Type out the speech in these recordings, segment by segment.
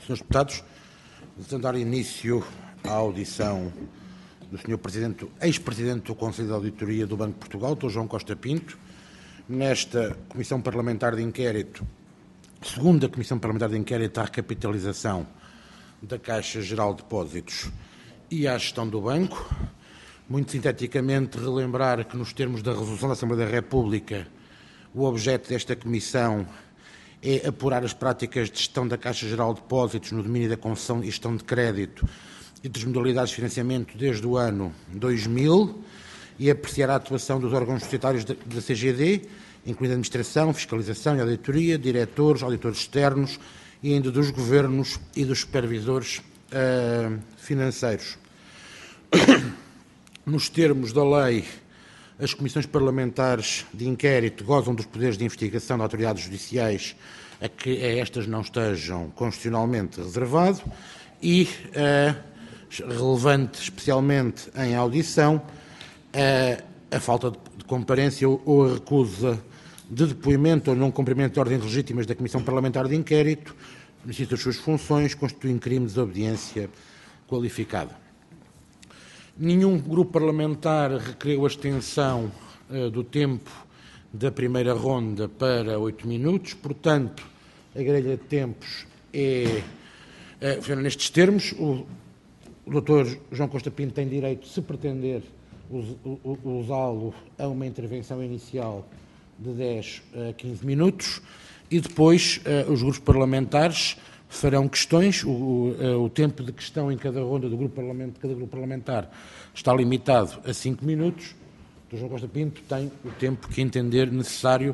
Senhores Deputados, vou dar início à audição do Sr. ex-Presidente do Conselho de Auditoria do Banco de Portugal, Dr. João Costa Pinto, nesta Comissão Parlamentar de Inquérito, segunda Comissão Parlamentar de Inquérito à recapitalização da Caixa Geral de Depósitos e à gestão do banco. Muito sinteticamente, relembrar que, nos termos da Resolução da Assembleia da República, o objeto desta Comissão é apurar as práticas de gestão da Caixa Geral de Depósitos no domínio da concessão e gestão de crédito e das modalidades de financiamento desde o ano 2000 e apreciar a atuação dos órgãos societários da CGD, incluindo a administração, fiscalização e auditoria, diretores, auditores externos e ainda dos governos e dos supervisores financeiros. Nos termos da lei, as comissões parlamentares de inquérito gozam dos poderes de investigação de autoridades judiciais a que estas não estejam constitucionalmente reservados e, relevante especialmente em audição, a falta de comparência ou a recusa de depoimento ou não cumprimento de ordens legítimas da Comissão Parlamentar de Inquérito, no exercício das suas funções, constituem crime de desobediência qualificada. Nenhum grupo parlamentar requeriu a extensão do tempo da primeira ronda para 8 minutos, portanto, a grelha de tempos funciona nestes termos. O Dr. João Costa Pinto tem direito, se pretender usá-lo, a uma intervenção inicial de 10 a 15 minutos e depois os grupos parlamentares farão questões. O tempo de questão em cada ronda do cada grupo parlamentar está limitado a 5 minutos. O Dr. João Costa Pinto tem o tempo que entender necessário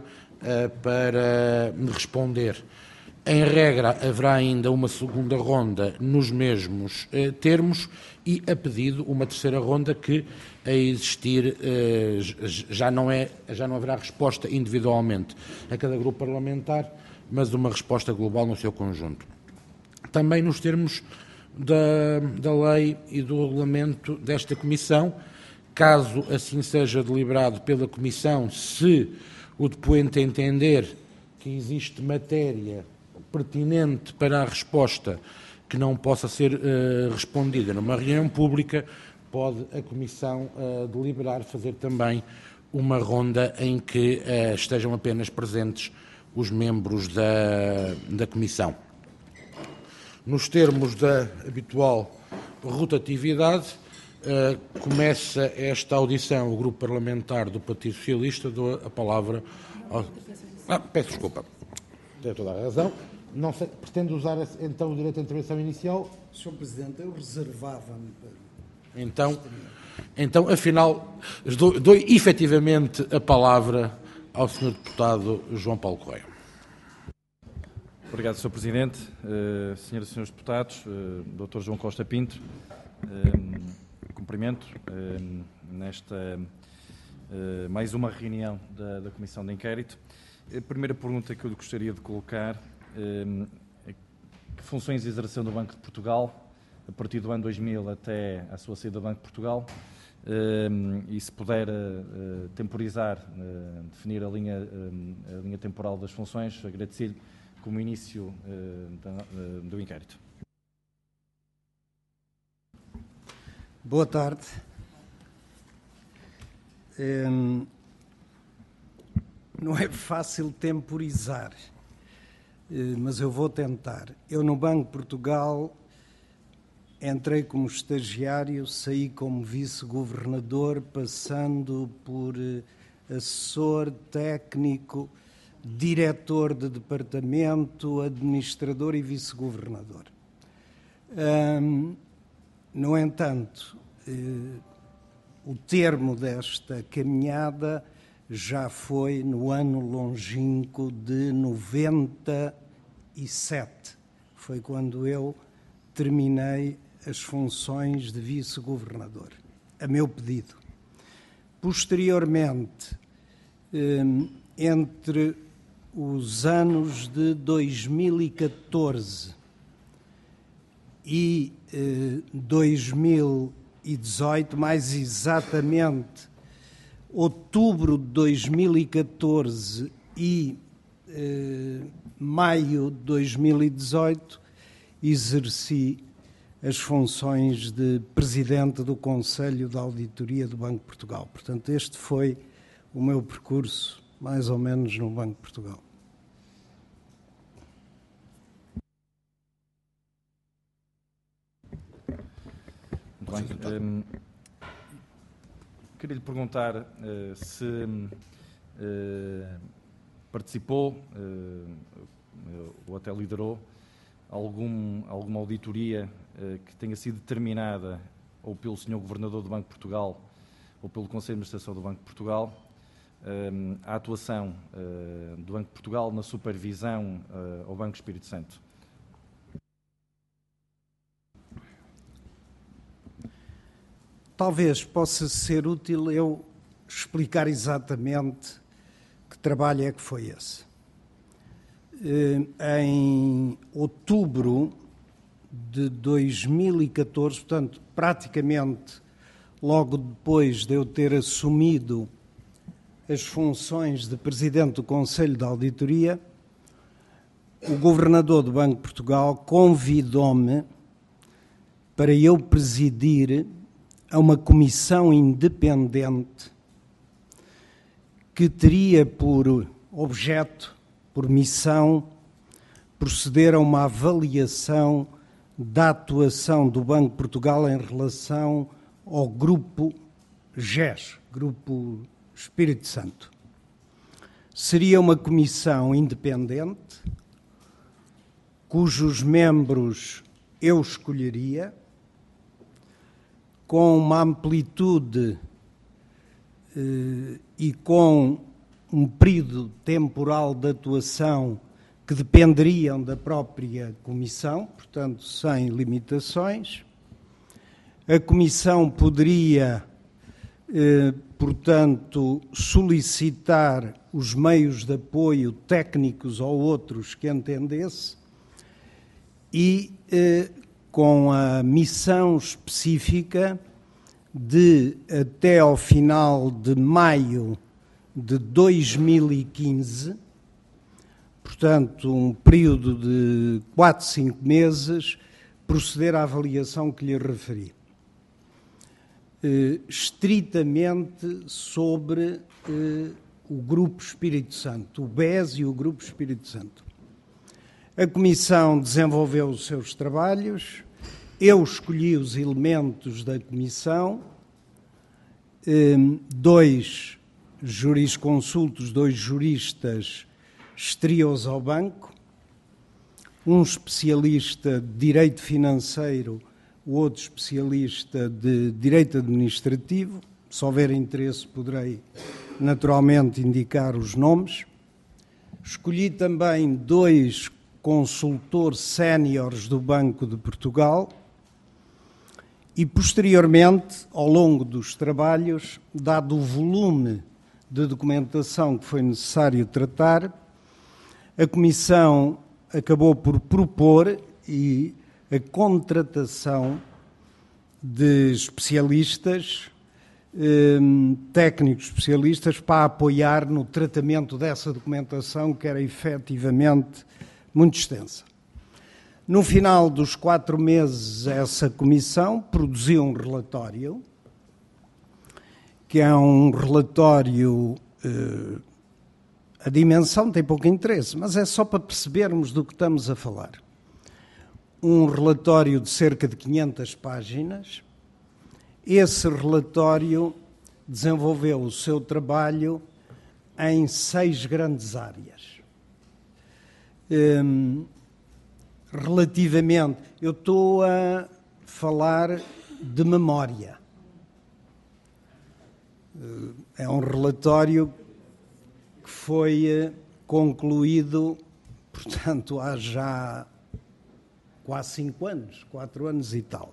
para responder. Em regra, haverá ainda uma segunda ronda nos mesmos termos e, a pedido, uma terceira ronda que, a existir, já não haverá resposta individualmente a cada grupo parlamentar, mas uma resposta global no seu conjunto. Também nos termos da lei e do regulamento desta Comissão, caso assim seja deliberado pela Comissão, se o depoente entender que existe matéria pertinente para a resposta que não possa ser respondida numa reunião pública, pode a Comissão deliberar fazer também uma ronda em que estejam apenas presentes os membros da Comissão. Nos termos da habitual rotatividade, começa esta audição o Grupo Parlamentar do Partido Socialista. Dou a palavra ao... peço desculpa, tem toda a razão. Não sei, pretende usar então o direito à intervenção inicial? Sr. Presidente, eu reservava-me para... Então, afinal, dou efetivamente a palavra ao Sr. Deputado João Paulo Correia. Obrigado, Sr. Presidente. Senhoras e Senhores Deputados, Dr. João Costa Pinto, cumprimento nesta mais uma reunião da Comissão de Inquérito. A primeira pergunta que eu gostaria de colocar: que funções exerceu no Banco de Portugal a partir do ano 2000 até a sua saída do Banco de Portugal? E se puder temporizar, definir a linha temporal das funções, agradeci-lhe como início do inquérito. Boa tarde. Não é fácil temporizar, mas eu vou tentar. Eu, no Banco de Portugal, entrei como estagiário, saí como vice-governador, passando por assessor técnico, diretor de departamento, administrador e vice-governador. No entanto, o termo desta caminhada já foi no ano longínquo de 97. Foi quando eu terminei as funções de vice-governador, a meu pedido. Posteriormente, entre os anos de 2014 e 2018, mais exatamente outubro de 2014 e maio de 2018, exerci as funções de Presidente do Conselho de Auditoria do Banco de Portugal. Portanto, este foi o meu percurso, mais ou menos, no Banco de Portugal. Muito bem. Queria lhe perguntar se participou ou até liderou alguma auditoria que tenha sido determinada ou pelo Sr. Governador do Banco de Portugal ou pelo Conselho de Administração do Banco de Portugal, a atuação do Banco de Portugal na supervisão ao Banco Espírito Santo. Talvez possa ser útil eu explicar exatamente que trabalho é que foi esse. Em outubro de 2014, portanto, praticamente logo depois de eu ter assumido as funções de Presidente do Conselho de Auditoria, o Governador do Banco de Portugal convidou-me para eu presidir a uma comissão independente que teria por objeto, por missão, proceder a uma avaliação da atuação do Banco de Portugal em relação ao Grupo GES, Grupo Espírito Santo. Seria uma comissão independente, cujos membros eu escolheria, com uma amplitude e com um período temporal de atuação que dependeriam da própria Comissão, portanto, sem limitações. A Comissão poderia, portanto, solicitar os meios de apoio técnicos ou outros que entendesse e com a missão específica de, até ao final de maio de 2015, portanto, um período de 4, 5 meses, proceder à avaliação que lhe referi. Estritamente sobre o Grupo Espírito Santo, o BES e o Grupo Espírito Santo. A Comissão desenvolveu os seus trabalhos, eu escolhi os elementos da Comissão, 2 jurisconsultos, 2 juristas exteriores ao banco, um especialista de Direito Financeiro, o outro especialista de Direito Administrativo. Se houver interesse, poderei naturalmente indicar os nomes. Escolhi também 2 consultores séniores do Banco de Portugal e, posteriormente, ao longo dos trabalhos, dado o volume de documentação que foi necessário tratar, a Comissão acabou por propor a contratação de especialistas, técnicos especialistas, para apoiar no tratamento dessa documentação, que era efetivamente muito extensa. No final dos 4 meses, essa comissão produziu um relatório, que é um relatório, a dimensão tem pouco interesse, mas é só para percebermos do que estamos a falar. Um relatório de cerca de 500 páginas. Esse relatório desenvolveu o seu trabalho em 6 grandes áreas. Relativamente, eu estou a falar de memória. É um relatório que foi concluído, portanto, há já quase 5 anos, 4 anos e tal.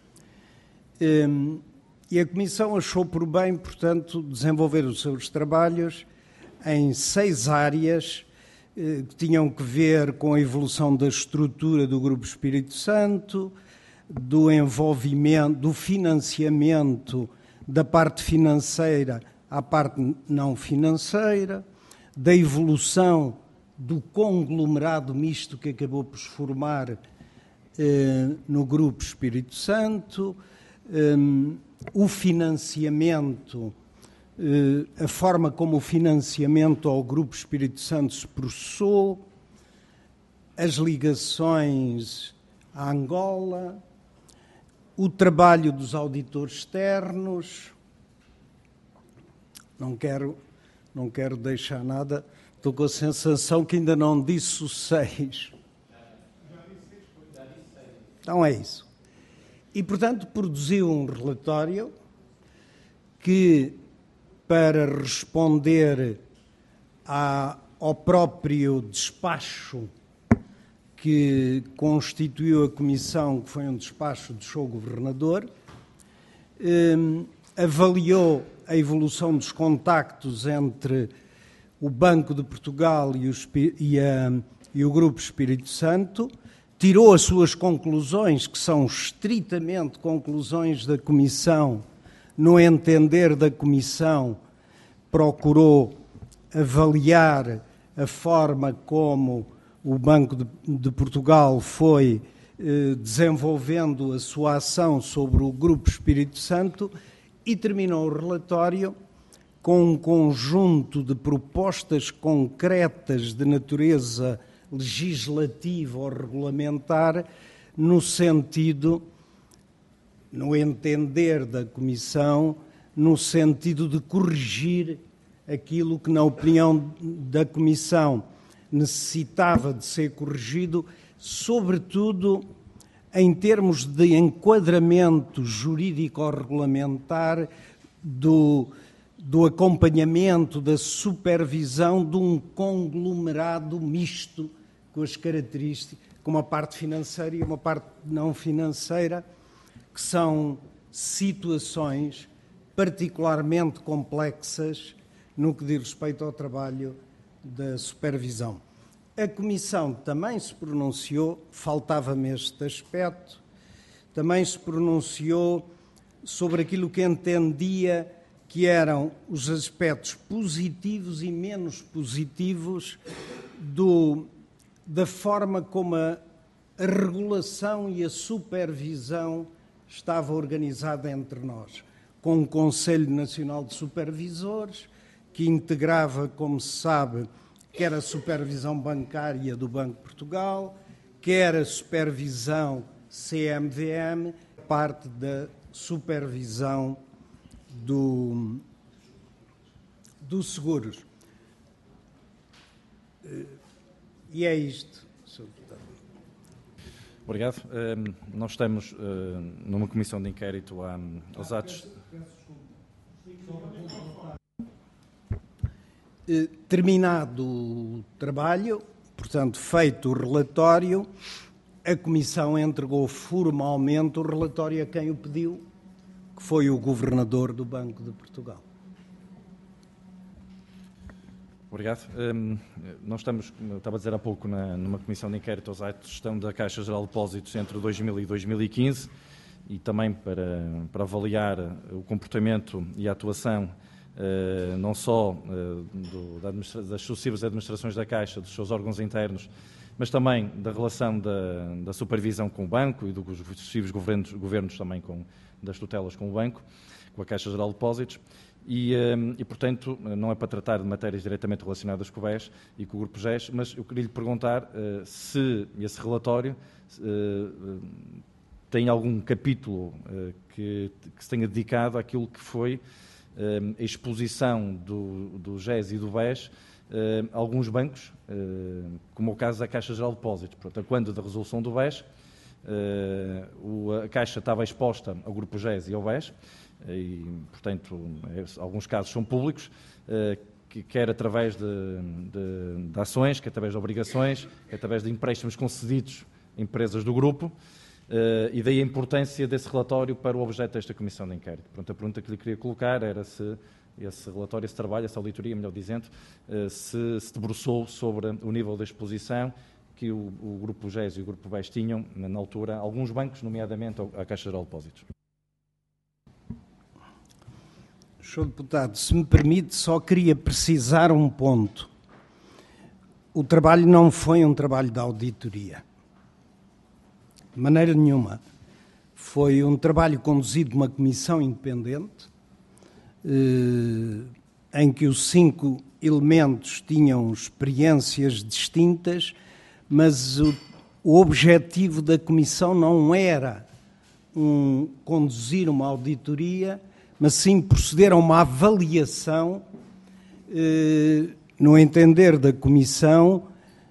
E a Comissão achou por bem, portanto, desenvolver os seus trabalhos em 6 áreas que tinham que ver com a evolução da estrutura do Grupo Espírito Santo, do envolvimento, do financiamento da parte financeira à parte não financeira, da evolução do conglomerado misto que acabou por se formar no Grupo Espírito Santo, o financiamento, a forma como o financiamento ao Grupo Espírito Santo se processou, as ligações à Angola, o trabalho dos auditores externos. Não quero deixar nada, estou com a sensação que ainda não disse o 6. Então é isso. E, portanto, produziu um relatório que, para responder ao próprio despacho que constituiu a comissão, que foi um despacho do Sr. Governador, avaliou a evolução dos contactos entre o Banco de Portugal e o Grupo Espírito Santo, tirou as suas conclusões, que são estritamente conclusões da Comissão. No entender da Comissão, procurou avaliar a forma como o Banco de Portugal foi desenvolvendo a sua ação sobre o Grupo Espírito Santo e terminou o relatório com um conjunto de propostas concretas de natureza legislativa ou regulamentar, no sentido, no entender da Comissão, no sentido de corrigir aquilo que, na opinião da Comissão, necessitava de ser corrigido, sobretudo em termos de enquadramento jurídico-regulamentar do acompanhamento, da supervisão de um conglomerado misto com as características, com uma parte financeira e uma parte não financeira, que são situações particularmente complexas no que diz respeito ao trabalho da supervisão. A Comissão também se pronunciou, faltava-me este aspecto, também se pronunciou sobre aquilo que entendia que eram os aspectos positivos e menos positivos da forma como a regulação e a supervisão estava organizada entre nós, com o Conselho Nacional de Supervisores, que integrava, como se sabe, quer a supervisão bancária do Banco de Portugal, quer a supervisão CMVM, parte da supervisão do seguros. E é isto, Sr. Deputado. Obrigado. Nós estamos numa comissão de inquérito aos atos. Terminado o trabalho, portanto, feito o relatório, a Comissão entregou formalmente o relatório a quem o pediu, que foi o Governador do Banco de Portugal. Obrigado. Nós estamos, como eu estava a dizer há pouco, numa comissão de inquérito aos atos de gestão da Caixa Geral de Depósitos entre 2000 e 2015 e também para avaliar o comportamento e a atuação não só das sucessivas administrações da Caixa, dos seus órgãos internos, mas também da relação da supervisão com o banco e dos sucessivos governos também das tutelas com o banco, com a Caixa Geral de Depósitos. E, portanto, não é para tratar de matérias diretamente relacionadas com o BES e com o Grupo GES, mas eu queria lhe perguntar se esse relatório tem algum capítulo que se tenha dedicado àquilo que foi a exposição do GES e do BES a alguns bancos, como o caso da Caixa Geral de Depósitos. Portanto, quando da resolução do BES, a Caixa estava exposta ao Grupo GES e ao BES, e, portanto, alguns casos são públicos, quer através de ações, quer através de obrigações, quer através de empréstimos concedidos a empresas do grupo, e daí a importância desse relatório para o objeto desta Comissão de Inquérito. Portanto, a pergunta que lhe queria colocar era se esse relatório, esse trabalho, essa auditoria, melhor dizendo, se debruçou sobre o nível da exposição que o Grupo GES e o Grupo BES tinham, na altura, alguns bancos, nomeadamente a Caixa Geral de Depósitos. Sr. Deputado, se me permite, só queria precisar um ponto. O trabalho não foi um trabalho de auditoria. de maneira nenhuma. Foi um trabalho conduzido por uma comissão independente, em que os 5 elementos tinham experiências distintas, mas o objetivo da comissão não era conduzir uma auditoria, mas sim proceder a uma avaliação, no entender da comissão,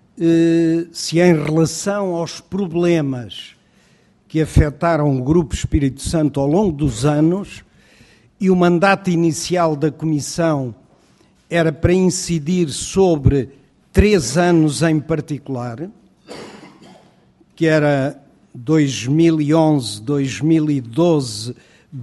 se em relação aos problemas que afetaram o Grupo Espírito Santo ao longo dos anos, e o mandato inicial da comissão era para incidir sobre 3 anos em particular, que era 2011, 2012,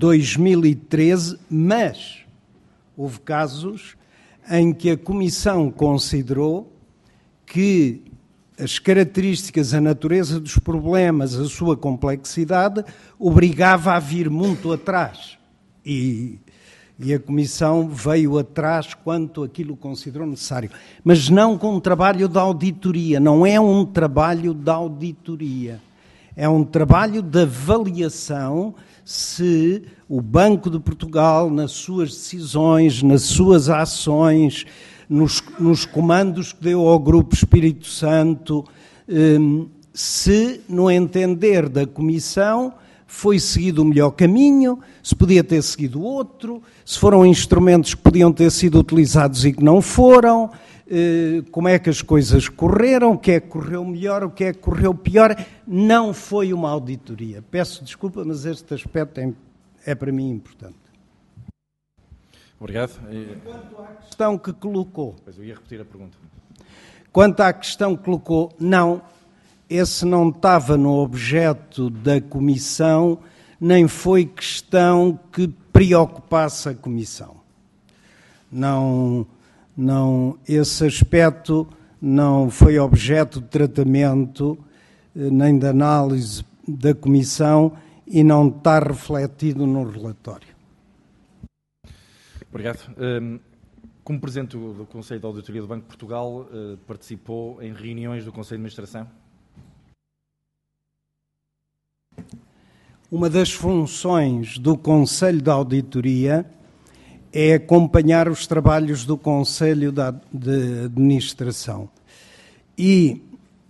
2013, mas houve casos em que a comissão considerou que as características, a natureza dos problemas, a sua complexidade, obrigava a vir muito atrás. E a Comissão veio atrás quanto aquilo considerou necessário. Mas não com um trabalho de auditoria, não é um trabalho de auditoria. É um trabalho de avaliação se o Banco de Portugal, nas suas decisões, nas suas ações, nos comandos que deu ao Grupo Espírito Santo, se, no entender da Comissão, foi seguido o melhor caminho, se podia ter seguido outro, se foram instrumentos que podiam ter sido utilizados e que não foram, como é que as coisas correram, o que é que correu melhor, o que é que correu pior. Não foi uma auditoria. Peço desculpa, mas este aspecto é para mim importante. Obrigado. Quanto à questão que colocou... Pois eu ia repetir a pergunta. Quanto à questão que colocou, não, esse não estava no objeto da Comissão, nem foi questão que preocupasse a Comissão. Não, esse aspecto não foi objeto de tratamento nem de análise da Comissão e não está refletido no relatório. Obrigado. Como Presidente do Conselho de Auditoria do Banco de Portugal, participou em reuniões do Conselho de Administração? Uma das funções do Conselho de Auditoria é acompanhar os trabalhos do Conselho de Administração. E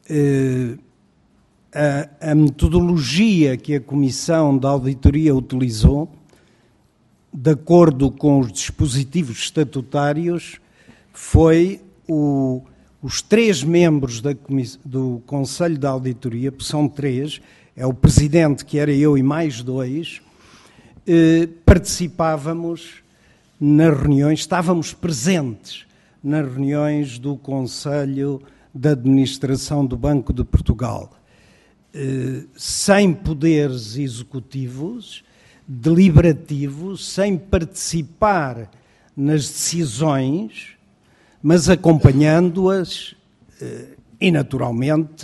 a metodologia que a Comissão de Auditoria utilizou, de acordo com os dispositivos estatutários, foi os 3 membros do Conselho de Auditoria, que são 3, é o Presidente, que era eu, e mais 2, participávamos nas reuniões, estávamos presentes nas reuniões do Conselho de Administração do Banco de Portugal, sem poderes executivos, deliberativos, sem participar nas decisões, mas acompanhando-as e, naturalmente,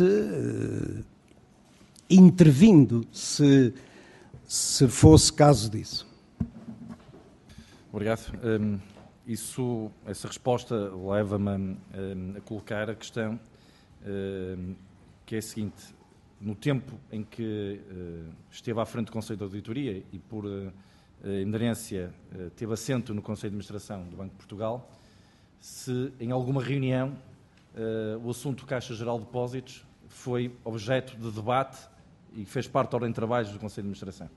intervindo, se fosse caso disso. Obrigado. Essa resposta leva-me a colocar a questão que é a seguinte. No tempo em que esteve à frente do Conselho de Auditoria e, por inerência, teve assento no Conselho de Administração do Banco de Portugal, se em alguma reunião o assunto Caixa Geral de Depósitos foi objeto de debate e fez parte da ordem de trabalhos do Conselho de Administração.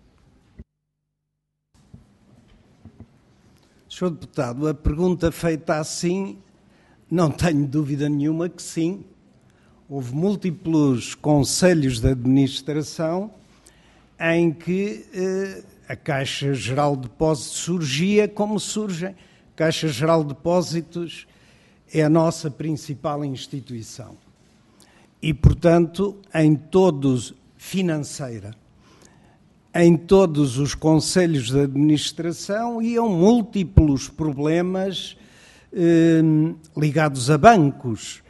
Sr. Deputado, a pergunta feita assim, não tenho dúvida nenhuma que sim. Houve múltiplos conselhos de administração em que a Caixa Geral de Depósitos surgia como surge. A Caixa Geral de Depósitos é a nossa principal instituição. E, portanto, financeira, em todos os conselhos de administração iam múltiplos problemas ligados a bancos,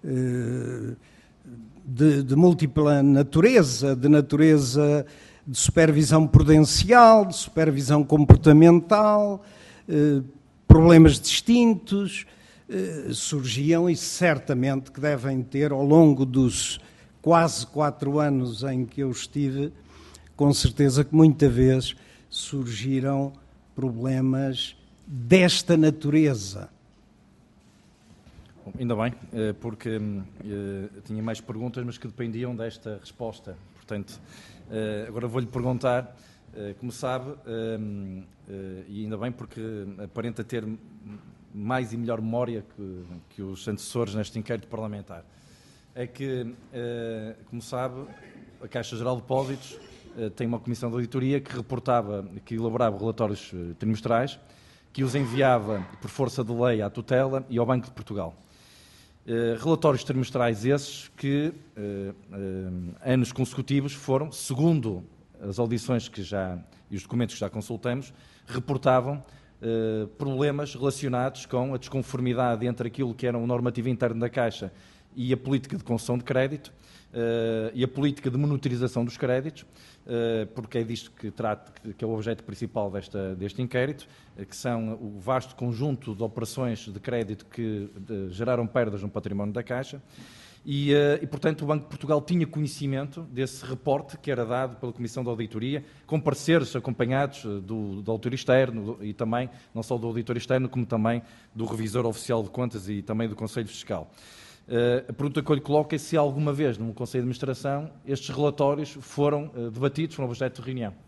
de múltipla natureza, de natureza de supervisão prudencial, de supervisão comportamental, problemas distintos, surgiam e certamente que devem ter, ao longo dos quase 4 anos em que eu estive, com certeza que muita vez surgiram problemas desta natureza. Bom, ainda bem, porque tinha mais perguntas, mas que dependiam desta resposta. Portanto, agora vou-lhe perguntar, como sabe, e ainda bem porque aparenta ter mais e melhor memória que os antecessores neste inquérito parlamentar. É que, como sabe, a Caixa Geral de Depósitos tem uma comissão de auditoria que elaborava relatórios trimestrais, que os enviava por força de lei à tutela e ao Banco de Portugal. Relatórios trimestrais esses que, anos consecutivos, foram, segundo as audições e os documentos que já consultamos, reportavam problemas relacionados com a desconformidade entre aquilo que era o normativo interno da Caixa e a política de concessão de crédito e a política de monitorização dos créditos, porque é disto que é o objeto principal deste inquérito, que são o vasto conjunto de operações de crédito que geraram perdas no património da Caixa. E, portanto, o Banco de Portugal tinha conhecimento desse reporte que era dado pela Comissão de Auditoria, com pareceres acompanhados do auditor externo e também, não só do auditor externo, como também do revisor oficial de contas e também do Conselho Fiscal. A pergunta que eu lhe coloco é se alguma vez, num Conselho de Administração, estes relatórios foram debatidos, foram objeto de reunião.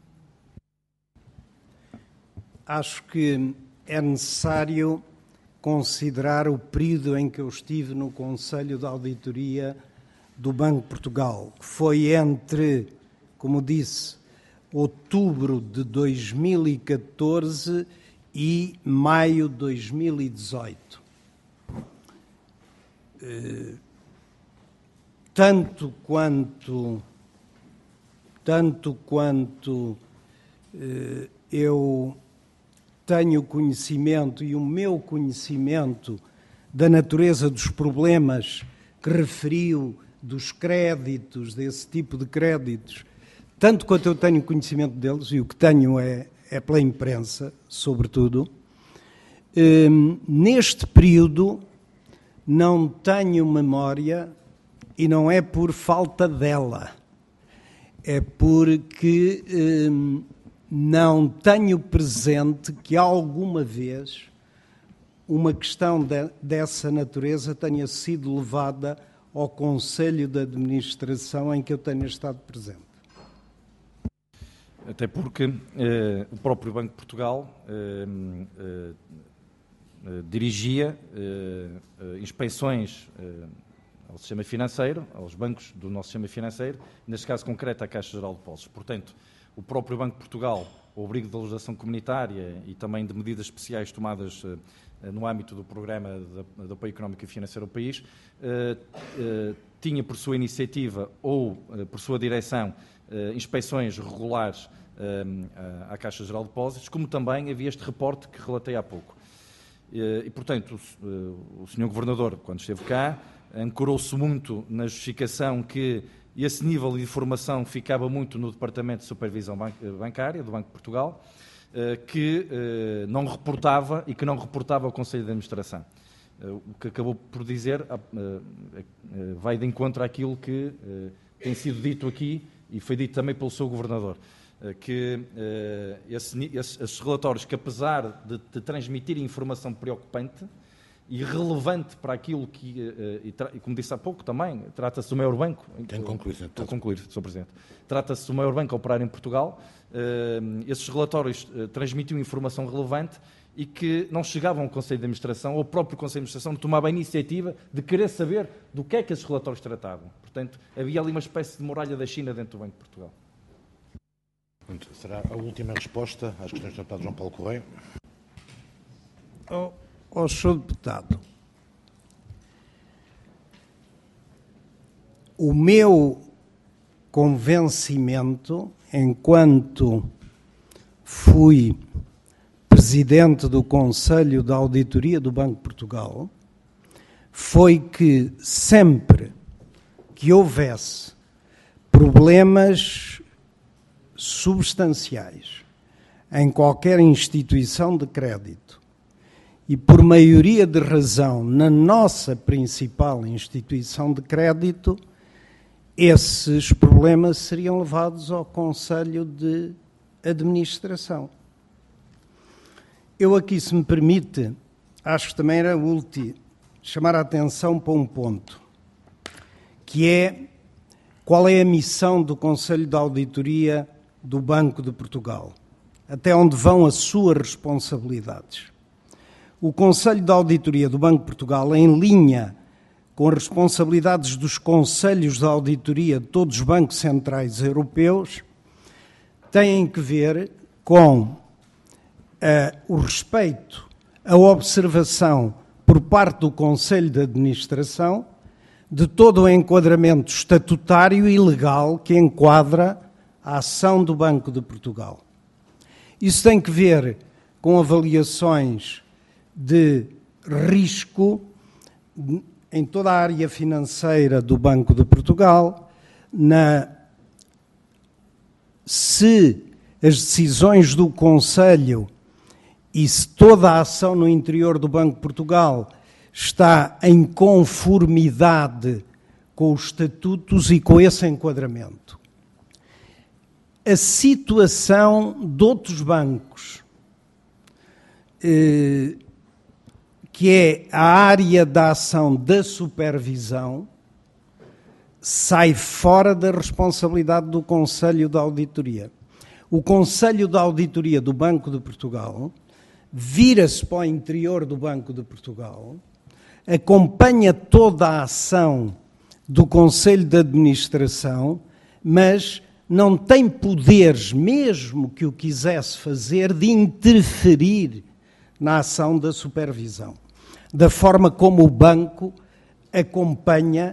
Acho que é necessário considerar o período em que eu estive no Conselho de Auditoria do Banco de Portugal, que foi entre, como disse, outubro de 2014 e maio de 2018. Tanto quanto eu tenho conhecimento e o meu conhecimento da natureza dos problemas que referiu, dos créditos, desse tipo de créditos, tanto quanto eu tenho conhecimento deles, e o que tenho é pela imprensa, sobretudo, neste período não tenho memória, e não é por falta dela, é porque não tenho presente que alguma vez uma questão dessa natureza tenha sido levada ao Conselho de Administração em que eu tenha estado presente. Até porque o próprio Banco de Portugal dirigia inspeções ao sistema financeiro, aos bancos do nosso sistema financeiro, neste caso concreto à Caixa Geral de Depósitos. Portanto, o próprio Banco de Portugal, ao abrigo da legislação comunitária e também de medidas especiais tomadas no âmbito do Programa de Apoio Económico e Financeiro ao país, tinha por sua iniciativa ou por sua direção inspeções regulares à Caixa Geral de Depósitos, como também havia este reporte que relatei há pouco. E, portanto, o Sr. Governador, quando esteve cá, ancorou-se muito na justificação que esse nível de informação ficava muito no Departamento de Supervisão Bancária do Banco de Portugal, que não reportava e que não reportava ao Conselho de Administração. O que acabou por dizer vai de encontro àquilo que tem sido dito aqui e foi dito também pelo seu Governador, que esses relatórios, que apesar de transmitirem informação preocupante e relevante para aquilo que, e como disse há pouco também, trata-se do maior banco. Tem concluído. Estou a concluir, Sr. Presidente. Trata-se do maior banco a operar em Portugal. Esses relatórios transmitiam informação relevante e que não chegavam ao Conselho de Administração, ou ao próprio Conselho de Administração tomava a iniciativa de querer saber do que é que esses relatórios tratavam. Portanto, havia ali uma espécie de muralha da China dentro do Banco de Portugal. Será a última resposta às questões do deputado João Paulo Correia. Ó Sr. Deputado, o meu convencimento, enquanto fui presidente do Conselho de Auditoria do Banco de Portugal, foi que sempre que houvesse problemas substanciais em qualquer instituição de crédito e por maioria de razão na nossa principal instituição de crédito, esses problemas seriam levados ao Conselho de Administração. Eu aqui, se me permite, acho que também era útil chamar a atenção para um ponto, que é qual é a missão do Conselho de Auditoria do Banco de Portugal, até onde vão as suas responsabilidades. O Conselho de Auditoria do Banco de Portugal, em linha com as responsabilidades dos Conselhos de Auditoria de todos os bancos centrais europeus, têm que ver com o respeito, a observação por parte do Conselho de Administração de todo o enquadramento estatutário e legal que enquadra a ação do Banco de Portugal. Isso tem que ver com avaliações de risco em toda a área financeira do Banco de Portugal, se as decisões do Conselho e se toda a ação no interior do Banco de Portugal está em conformidade com os estatutos e com esse enquadramento. A situação de outros bancos, que é a área da ação da supervisão, sai fora da responsabilidade do Conselho de Auditoria. O Conselho de Auditoria do Banco de Portugal vira-se para o interior do Banco de Portugal, acompanha toda a ação do Conselho de Administração, mas não tem poderes, mesmo que o quisesse fazer, de interferir na ação da supervisão, da forma como o banco acompanha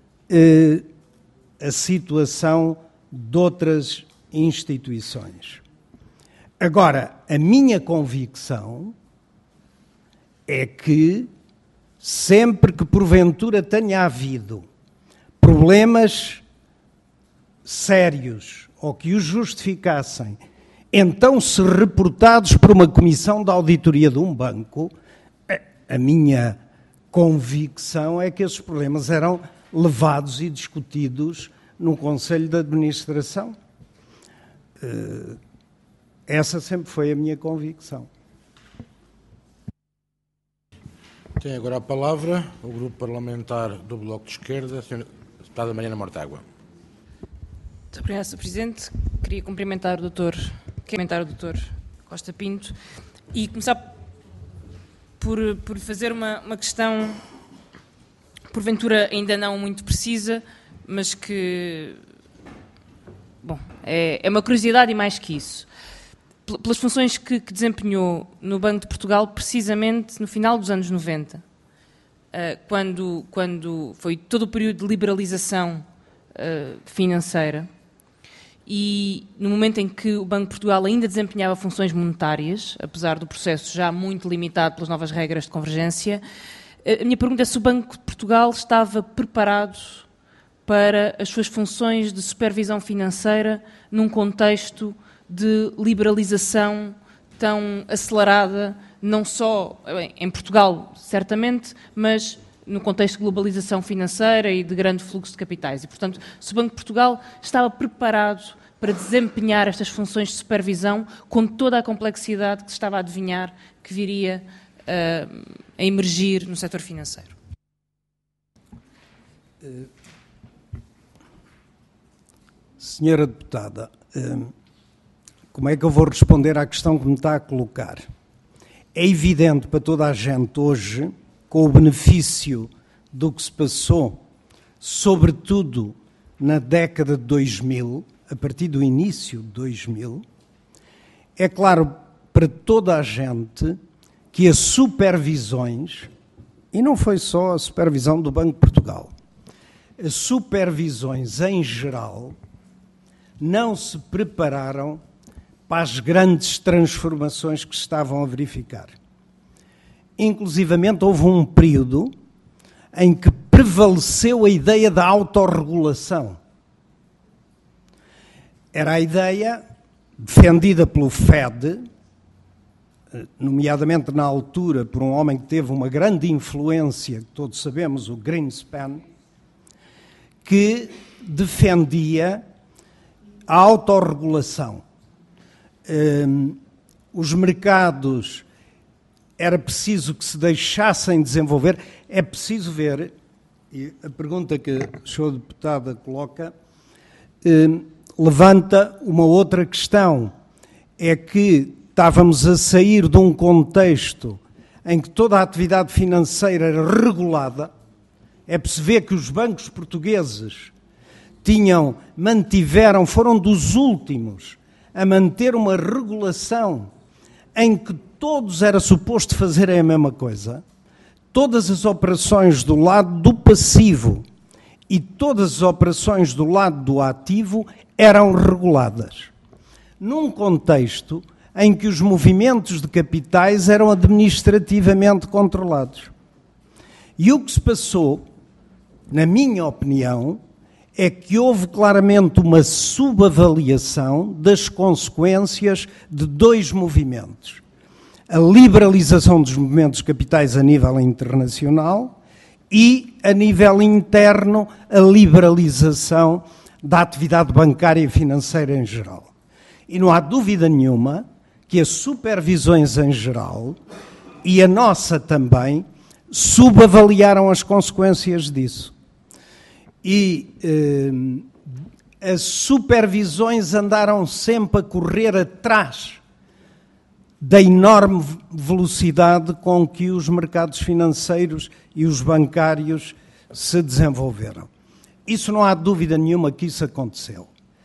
a situação de outras instituições. Agora, a minha convicção é que sempre que porventura tenha havido problemas sérios ou que os justificassem, então se reportados por uma comissão de auditoria de um banco, a minha convicção é que esses problemas eram levados e discutidos no Conselho de Administração. Essa sempre foi a minha convicção. Tem agora a palavra o Grupo Parlamentar do Bloco de Esquerda, a Sra. Deputada Mariana Mortágua. Muito obrigada, Sr. Presidente. Queria cumprimentar o Dr. Costa Pinto e começar por fazer uma questão, porventura ainda não muito precisa, mas que, bom, é uma curiosidade e mais que isso. Pelas funções que desempenhou no Banco de Portugal, precisamente no final dos anos 90, quando foi todo o período de liberalização financeira e no momento em que o Banco de Portugal ainda desempenhava funções monetárias, apesar do processo já muito limitado pelas novas regras de convergência, a minha pergunta é se o Banco de Portugal estava preparado para as suas funções de supervisão financeira num contexto de liberalização tão acelerada, não só em Portugal, certamente, mas no contexto de globalização financeira e de grande fluxo de capitais. E, portanto, se o Banco de Portugal estava preparado para desempenhar estas funções de supervisão com toda a complexidade que se estava a adivinhar que viria a emergir no setor financeiro. Senhora Deputada, como é que eu vou responder à questão que me está a colocar? É evidente para toda a gente hoje, com o benefício do que se passou, sobretudo na década de 2000, a partir do início de 2000, é claro para toda a gente que as supervisões, e não foi só a supervisão do Banco de Portugal, as supervisões em geral não se prepararam para as grandes transformações que se estavam a verificar. Inclusivamente houve um período em que prevaleceu a ideia da autorregulação. Era a ideia defendida pelo FED, nomeadamente na altura por um homem que teve uma grande influência, que todos sabemos, o Greenspan, que defendia a autorregulação. Os mercados era preciso que se deixassem desenvolver. É preciso ver, e a pergunta que a senhora deputada coloca levanta uma outra questão, é que estávamos a sair de um contexto em que toda a atividade financeira era regulada. É preciso ver que os bancos portugueses foram dos últimos a manter uma regulação em que todos era suposto fazerem a mesma coisa. Todas as operações do lado do passivo e todas as operações do lado do ativo eram reguladas. Num contexto em que os movimentos de capitais eram administrativamente controlados. E o que se passou, na minha opinião, é que houve claramente uma subavaliação das consequências de dois movimentos. A liberalização dos movimentos de capitais a nível internacional e, a nível interno, a liberalização da atividade bancária e financeira em geral. E não há dúvida nenhuma que as supervisões em geral, e a nossa também, subavaliaram as consequências disso. E as supervisões andaram sempre a correr atrás da enorme velocidade com que os mercados financeiros e os bancários se desenvolveram. Isso não há dúvida nenhuma que isso aconteceu.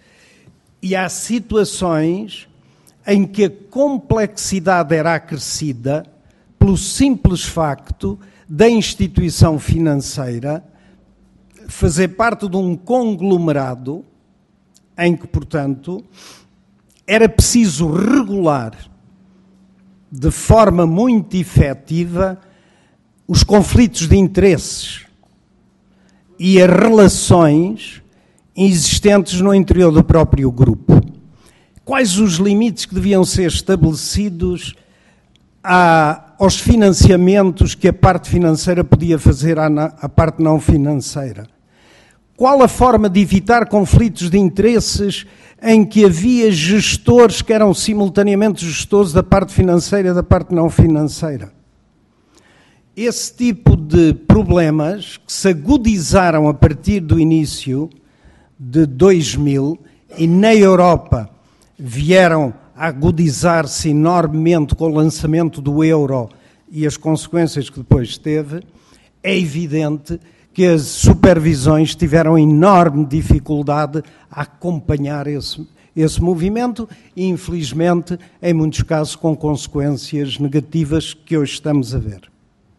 E há situações em que a complexidade era acrescida pelo simples facto da instituição financeira fazer parte de um conglomerado em que, portanto, era preciso regular de forma muito efetiva os conflitos de interesses e as relações existentes no interior do próprio grupo. Quais os limites que deviam ser estabelecidos aos financiamentos que a parte financeira podia fazer à parte não financeira? Qual a forma de evitar conflitos de interesses em que havia gestores que eram simultaneamente gestores da parte financeira e da parte não financeira? Esse tipo de problemas que se agudizaram a partir do início de 2000 e na Europa vieram a agudizar-se enormemente com o lançamento do euro e as consequências que depois teve, é evidente que as supervisões tiveram enorme dificuldade a acompanhar esse movimento e, infelizmente, em muitos casos, com consequências negativas que hoje estamos a ver.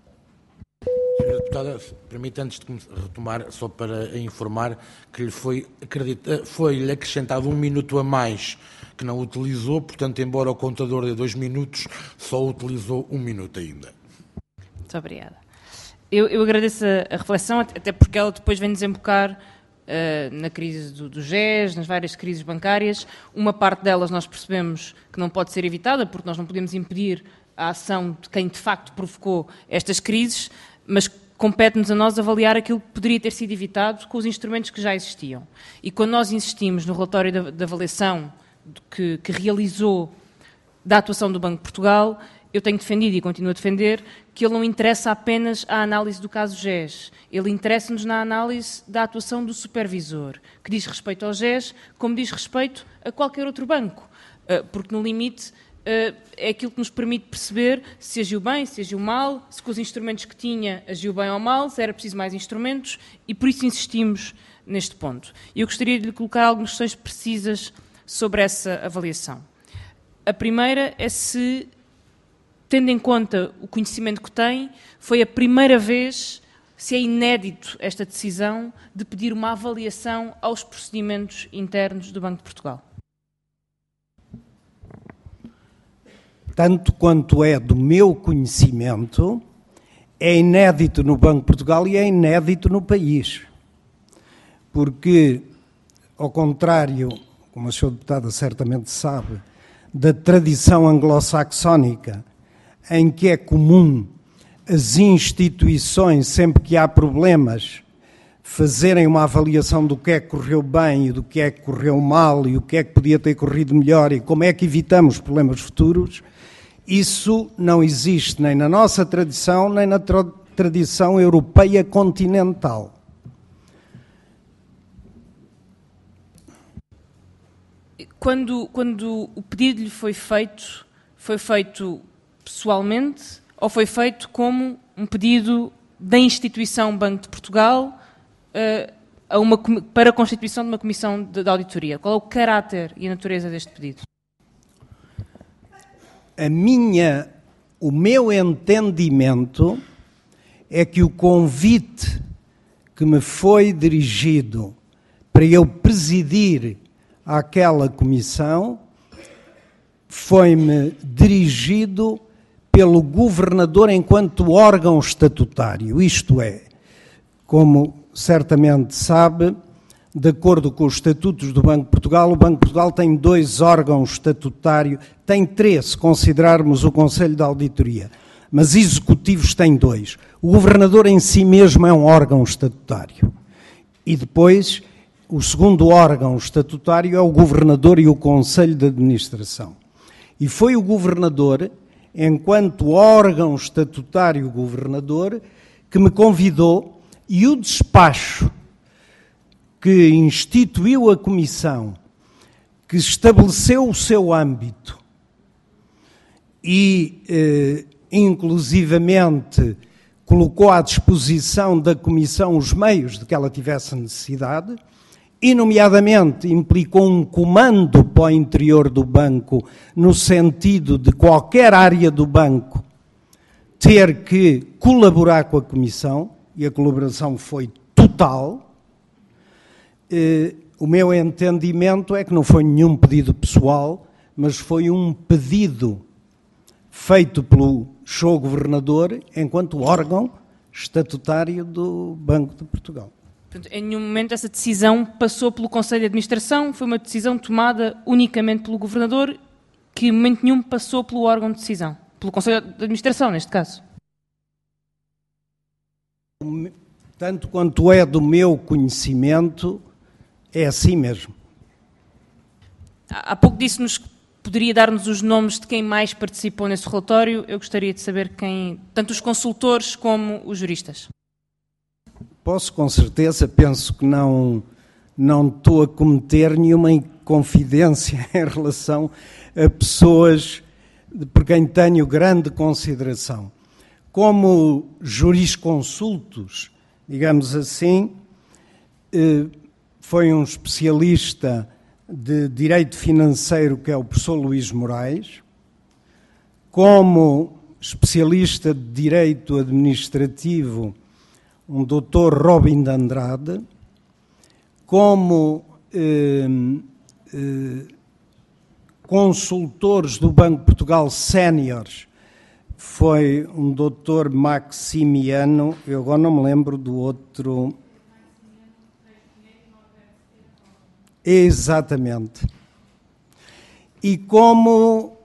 Senhora Deputada, permite antes de retomar, só para informar, que lhe foi-lhe acrescentado 1 minuto a mais que não utilizou, portanto, embora o contador de 2 minutos, só utilizou 1 minuto ainda. Muito obrigada. Eu agradeço a reflexão, até porque ela depois vem desembocar na crise do GES, nas várias crises bancárias. Uma parte delas nós percebemos que não pode ser evitada, porque nós não podemos impedir a ação de quem de facto provocou estas crises, mas compete-nos a nós avaliar aquilo que poderia ter sido evitado com os instrumentos que já existiam. E quando nós insistimos no relatório de avaliação que realizou da atuação do Banco de Portugal, eu tenho defendido e continuo a defender que ele não interessa apenas à análise do caso GES, ele interessa-nos na análise da atuação do supervisor, que diz respeito ao GES, como diz respeito a qualquer outro banco, porque no limite é aquilo que nos permite perceber se agiu bem, se agiu mal, se com os instrumentos que tinha agiu bem ou mal, se era preciso mais instrumentos, e por isso insistimos neste ponto. Eu gostaria de lhe colocar algumas questões precisas sobre essa avaliação. A primeira é se, tendo em conta o conhecimento que tem, foi a primeira vez, se é inédito esta decisão, de pedir uma avaliação aos procedimentos internos do Banco de Portugal. Tanto quanto é do meu conhecimento, é inédito no Banco de Portugal e é inédito no país. Porque, ao contrário, como a senhora deputada certamente sabe, da tradição anglo-saxónica, em que é comum as instituições, sempre que há problemas, fazerem uma avaliação do que é que correu bem e do que é que correu mal e o que é que podia ter corrido melhor e como é que evitamos problemas futuros, isso não existe nem na nossa tradição, nem na tradição europeia continental. Quando o pedido lhe foi feito pessoalmente ou foi feito como um pedido da instituição Banco de Portugal para a constituição de uma comissão de auditoria? Qual é o caráter e a natureza deste pedido? O meu entendimento é que o convite que me foi dirigido para eu presidir àquela comissão foi-me dirigido pelo governador enquanto órgão estatutário, isto é, como certamente sabe, de acordo com os estatutos do Banco de Portugal, o Banco de Portugal tem 2 órgãos estatutários, tem 3, se considerarmos o Conselho de Auditoria, mas executivos tem 2. O governador em si mesmo é um órgão estatutário. E depois, o segundo órgão estatutário é o governador e o Conselho de Administração. E foi o governador, enquanto órgão estatutário governador, que me convidou, e o despacho que instituiu a comissão, que estabeleceu o seu âmbito e, inclusivamente, colocou à disposição da comissão os meios de que ela tivesse necessidade, e, nomeadamente, implicou um comando para o interior do banco, no sentido de qualquer área do banco ter que colaborar com a comissão, e a colaboração foi total. O meu entendimento é que não foi nenhum pedido pessoal, mas foi um pedido feito pelo Sr. Governador enquanto órgão estatutário do Banco de Portugal. Portanto, em nenhum momento essa decisão passou pelo Conselho de Administração, foi uma decisão tomada unicamente pelo Governador, que em momento nenhum passou pelo órgão de decisão, pelo Conselho de Administração, neste caso. Tanto quanto é do meu conhecimento, é assim mesmo. Há pouco disse-nos que poderia dar-nos os nomes de quem mais participou nesse relatório. Eu gostaria de saber quem, tanto os consultores como os juristas. Posso, com certeza, penso que não estou a cometer nenhuma inconfidência em relação a pessoas por quem tenho grande consideração. Como jurisconsultos, digamos assim, foi um especialista de direito financeiro, que é o professor Luís Moraes, como especialista de direito administrativo, um doutor Robin de Andrade, como consultores do Banco de Portugal séniores, foi um doutor Maximiano, eu agora não me lembro do outro. Exatamente. E como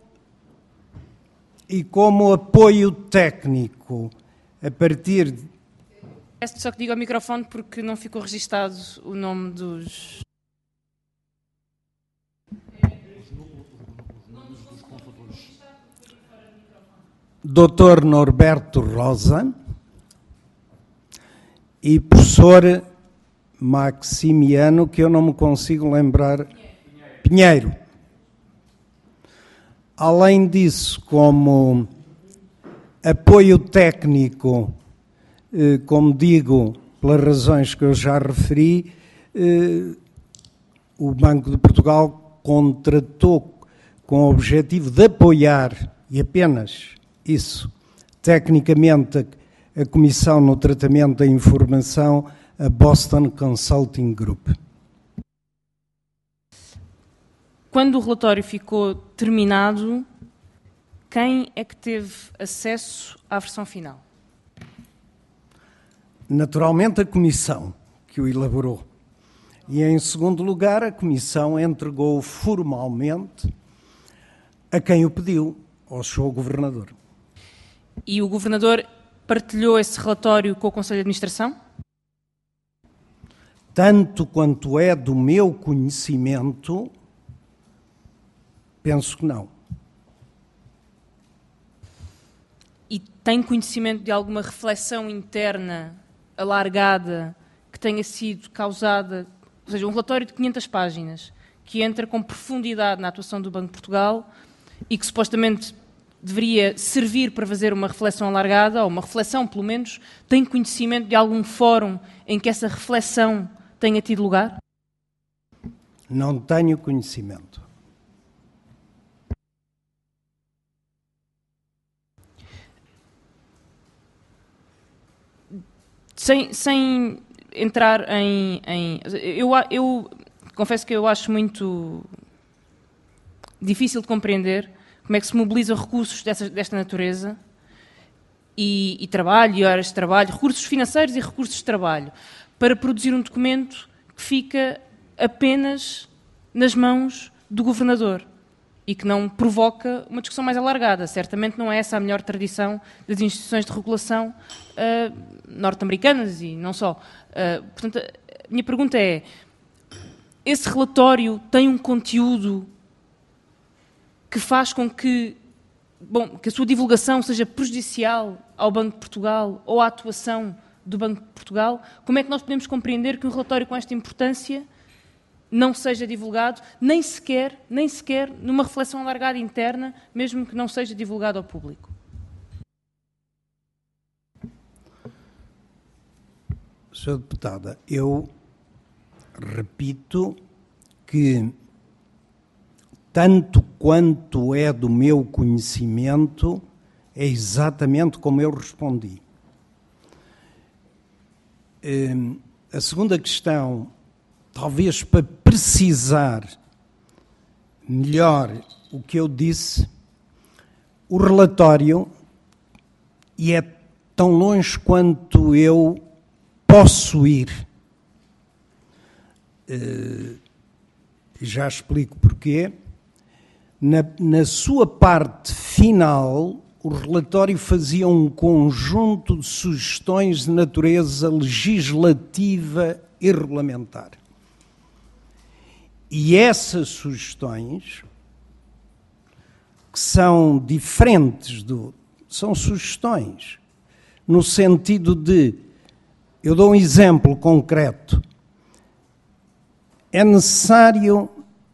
apoio técnico, a partir de... Peço só que diga ao microfone porque não ficou registado o nome dos... Dr. Norberto Rosa e professor Maximiano, que eu não me consigo lembrar, Pinheiro. Além disso, como apoio técnico, como digo, pelas razões que eu já referi, o Banco de Portugal contratou com o objetivo de apoiar, e apenas isso, tecnicamente, a Comissão no tratamento da informação, a Boston Consulting Group. Quando o relatório ficou terminado, quem é que teve acesso à versão final? Naturalmente, a Comissão que o elaborou. E, em segundo lugar, a Comissão entregou formalmente a quem o pediu, ao Sr. Governador. E o Governador partilhou esse relatório com o Conselho de Administração? tanto quanto é do meu conhecimento, penso que não. E tem conhecimento de alguma reflexão interna alargada que tenha sido causada, ou seja, um relatório de 500 páginas que entra com profundidade na atuação do Banco de Portugal e que supostamente deveria servir para fazer uma reflexão alargada, ou uma reflexão pelo menos, tem conhecimento de algum fórum em que essa reflexão tenha tido lugar? Não tenho conhecimento. Sem entrar eu confesso que eu acho muito difícil de compreender como é que se mobilizam recursos desta natureza e trabalho, e horas de trabalho, recursos financeiros e recursos de trabalho, para produzir um documento que fica apenas nas mãos do governador e que não provoca uma discussão mais alargada. Certamente não é essa a melhor tradição das instituições de regulação norte-americanas e não só. Portanto, a minha pergunta é, esse relatório tem um conteúdo que faz com que a sua divulgação seja prejudicial ao Banco de Portugal ou à atuação do Banco de Portugal? Como é que nós podemos compreender que um relatório com esta importância não seja divulgado, nem sequer numa reflexão alargada interna, mesmo que não seja divulgado ao público? Sra. Deputada, eu repito que, tanto quanto é do meu conhecimento, é exatamente como eu respondi. A segunda questão, talvez para precisar melhor o que eu disse, o relatório, e é tão longe quanto eu posso ir, já explico porquê. Na sua parte final, o relatório fazia um conjunto de sugestões de natureza legislativa e regulamentar. E essas sugestões, que são diferentes, são sugestões, no sentido de, eu dou um exemplo concreto, é necessário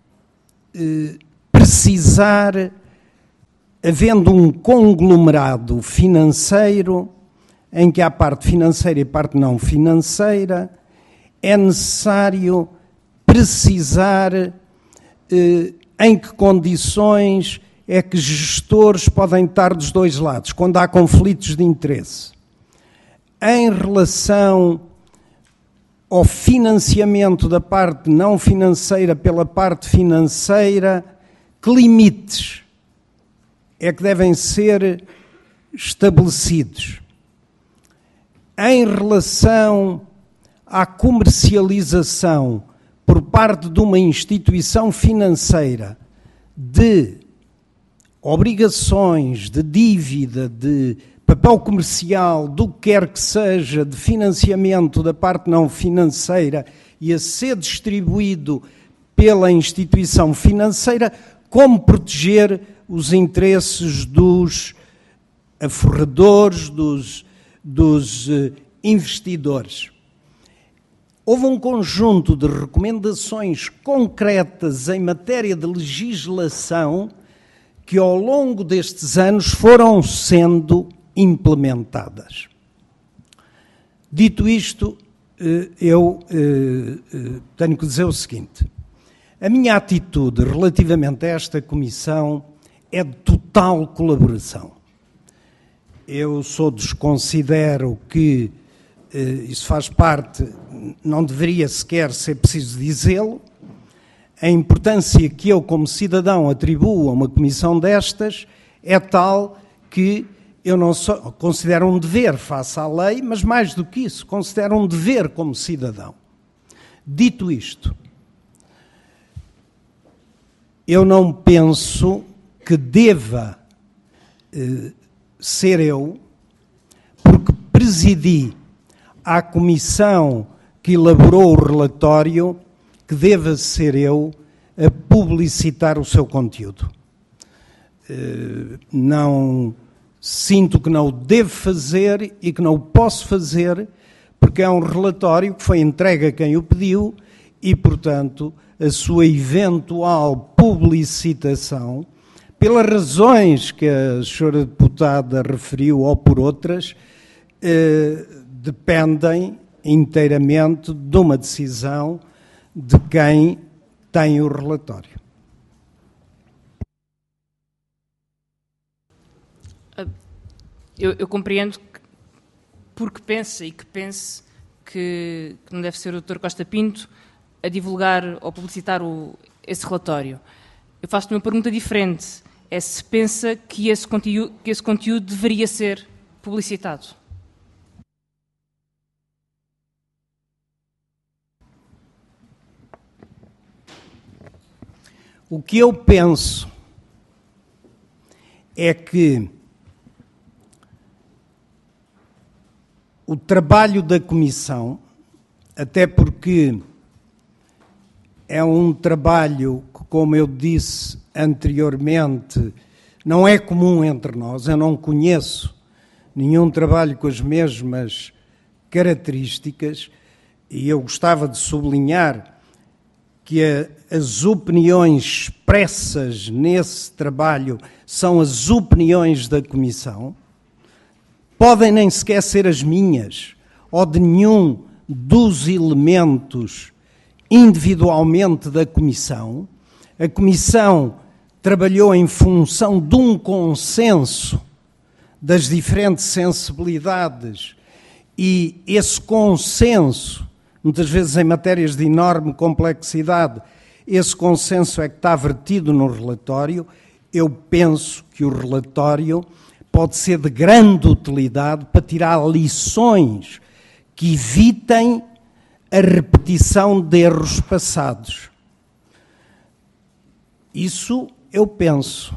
precisar, havendo um conglomerado financeiro, em que há parte financeira e parte não financeira, é necessário precisar em que condições é que gestores podem estar dos dois lados, quando há conflitos de interesse. Em relação ao financiamento da parte não financeira pela parte financeira, que limites é que devem ser estabelecidos? Em relação à comercialização por parte de uma instituição financeira de obrigações, de dívida, de papel comercial, do que quer que seja, de financiamento da parte não financeira e a ser distribuído pela instituição financeira, como proteger os interesses dos aforradores, dos investidores. Houve um conjunto de recomendações concretas em matéria de legislação que ao longo destes anos foram sendo implementadas. Dito isto, eu tenho que dizer o seguinte: a minha atitude relativamente a esta comissão é de total colaboração. Eu considero que isso faz parte, não deveria sequer ser preciso dizê-lo, a importância que eu, como cidadão, atribuo a uma comissão destas é tal que eu não só considero um dever face à lei, mas mais do que isso, considero um dever como cidadão. Dito isto, eu não penso que deva ser eu, porque presidi à comissão que elaborou o relatório, que deva ser eu a publicitar o seu conteúdo. Não sinto que não o devo fazer e que não o posso fazer, porque é um relatório que foi entregue a quem o pediu e, portanto, a sua eventual publicitação, pelas razões que a senhora deputada referiu ou por outras, dependem inteiramente de uma decisão de quem tem o relatório. Eu compreendo porque pense que não deve ser o Dr. Costa Pinto a divulgar ou publicitar esse relatório. Eu faço-lhe uma pergunta diferente. É se pensa que esse conteúdo deveria ser publicitado. O que eu penso é que o trabalho da Comissão, até porque é um trabalho que, como eu disse anteriormente, não é comum entre nós. Eu não conheço nenhum trabalho com as mesmas características e eu gostava de sublinhar que as opiniões expressas nesse trabalho são as opiniões da Comissão. Podem nem sequer ser as minhas ou de nenhum dos elementos individualmente da Comissão. A Comissão trabalhou em função de um consenso das diferentes sensibilidades e esse consenso, muitas vezes em matérias de enorme complexidade, esse consenso é que está vertido no relatório. Eu penso que o relatório pode ser de grande utilidade para tirar lições que evitem a repetição de erros passados. Isso eu penso.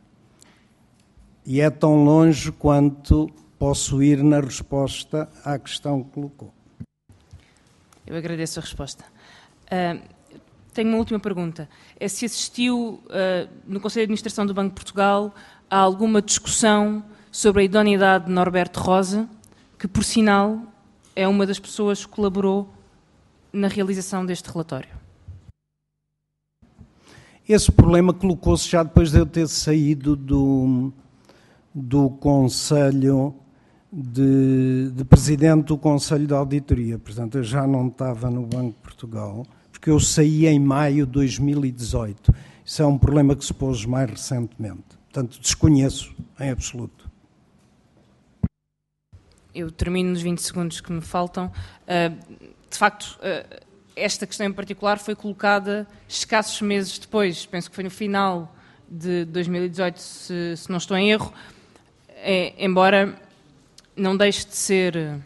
E é tão longe quanto posso ir na resposta à questão que colocou. Eu agradeço a resposta. Tenho uma última pergunta. É se assistiu no Conselho de Administração do Banco de Portugal a alguma discussão sobre a idoneidade de Norberto Rosa, que, por sinal, é uma das pessoas que colaborou na realização deste relatório. Esse problema colocou-se já depois de eu ter saído do Conselho de Presidente do Conselho de Auditoria. Portanto, eu já não estava no Banco de Portugal, porque eu saí em maio de 2018. Isso é um problema que se pôs mais recentemente. Portanto, desconheço em absoluto. Eu termino nos 20 segundos que me faltam. De facto, esta questão em particular foi colocada escassos meses depois, penso que foi no final de 2018, se não estou em erro, embora não deixe de ser,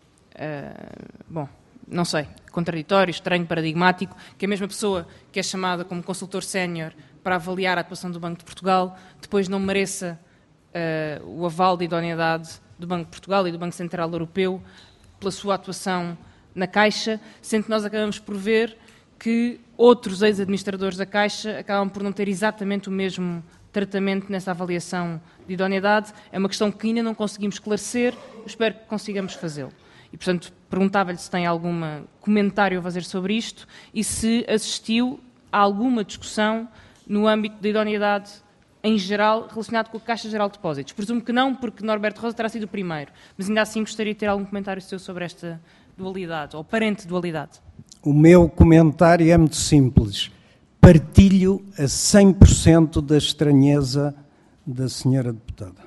não sei, contraditório, estranho, paradigmático, que a mesma pessoa que é chamada como consultor sénior para avaliar a atuação do Banco de Portugal, depois não mereça o aval de idoneidade do Banco de Portugal e do Banco Central Europeu pela sua atuação na Caixa, sendo que nós acabamos por ver que outros ex-administradores da Caixa acabam por não ter exatamente o mesmo tratamento nessa avaliação de idoneidade. É uma questão que ainda não conseguimos esclarecer, espero que consigamos fazê-lo. E, portanto, perguntava-lhe se tem algum comentário a fazer sobre isto e se assistiu a alguma discussão no âmbito da idoneidade em geral, relacionado com a Caixa Geral de Depósitos. Presumo que não, porque Norberto Rosa terá sido o primeiro, mas ainda assim gostaria de ter algum comentário seu sobre esta dualidade, ou aparente dualidade. O meu comentário é muito simples. Partilho a 100% da estranheza da senhora deputada.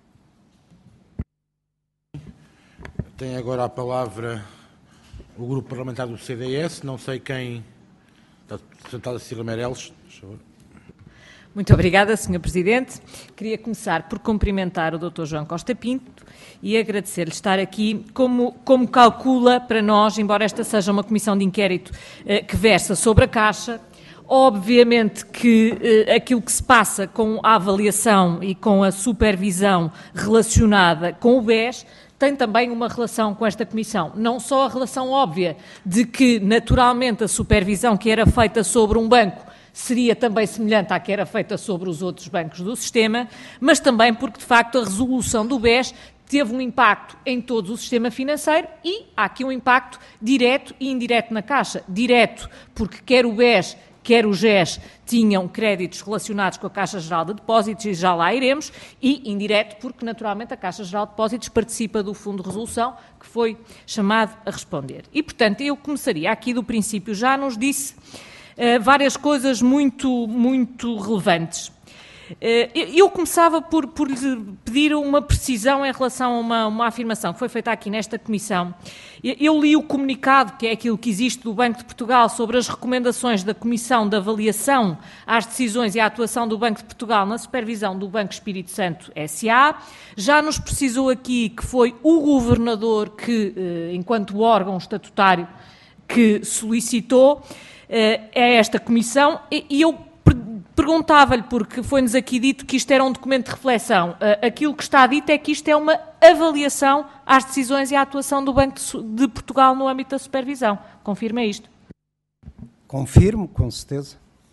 Tem agora a palavra o grupo parlamentar do CDS, não sei quem... Está apresentada a Cecília Meireles, por favor. Muito obrigada, Sr. Presidente. Queria começar por cumprimentar o Dr. João Costa Pinto e agradecer-lhe estar aqui. Como calcula para nós, embora esta seja uma comissão de inquérito que versa sobre a Caixa, obviamente que aquilo que se passa com a avaliação e com a supervisão relacionada com o BES tem também uma relação com esta Comissão. Não só a relação óbvia de que, naturalmente, a supervisão que era feita sobre um banco seria também semelhante à que era feita sobre os outros bancos do sistema, mas também porque, de facto, a resolução do BES teve um impacto em todo o sistema financeiro e há aqui um impacto direto e indireto na Caixa. Direto, porque quer o BES, quer o GES tinham créditos relacionados com a Caixa Geral de Depósitos e já lá iremos, e indireto porque, naturalmente, a Caixa Geral de Depósitos participa do Fundo de Resolução, que foi chamado a responder. E, portanto, eu começaria aqui do princípio. Já nos disse várias coisas muito relevantes. Eu começava por lhe pedir uma precisão em relação a uma afirmação que foi feita aqui nesta Comissão. Eu li o comunicado, que é aquilo que existe do Banco de Portugal, sobre as recomendações da Comissão de Avaliação às decisões e à atuação do Banco de Portugal na supervisão do Banco Espírito Santo S.A. Já nos precisou aqui que foi o Governador que, enquanto órgão estatutário, que solicitou a esta Comissão, e eu perguntava-lhe, porque foi-nos aqui dito que isto era um documento de reflexão. Aquilo que está dito é que isto é uma avaliação às decisões e à atuação do Banco de Portugal no âmbito da supervisão. Confirma isto? Confirmo, com certeza.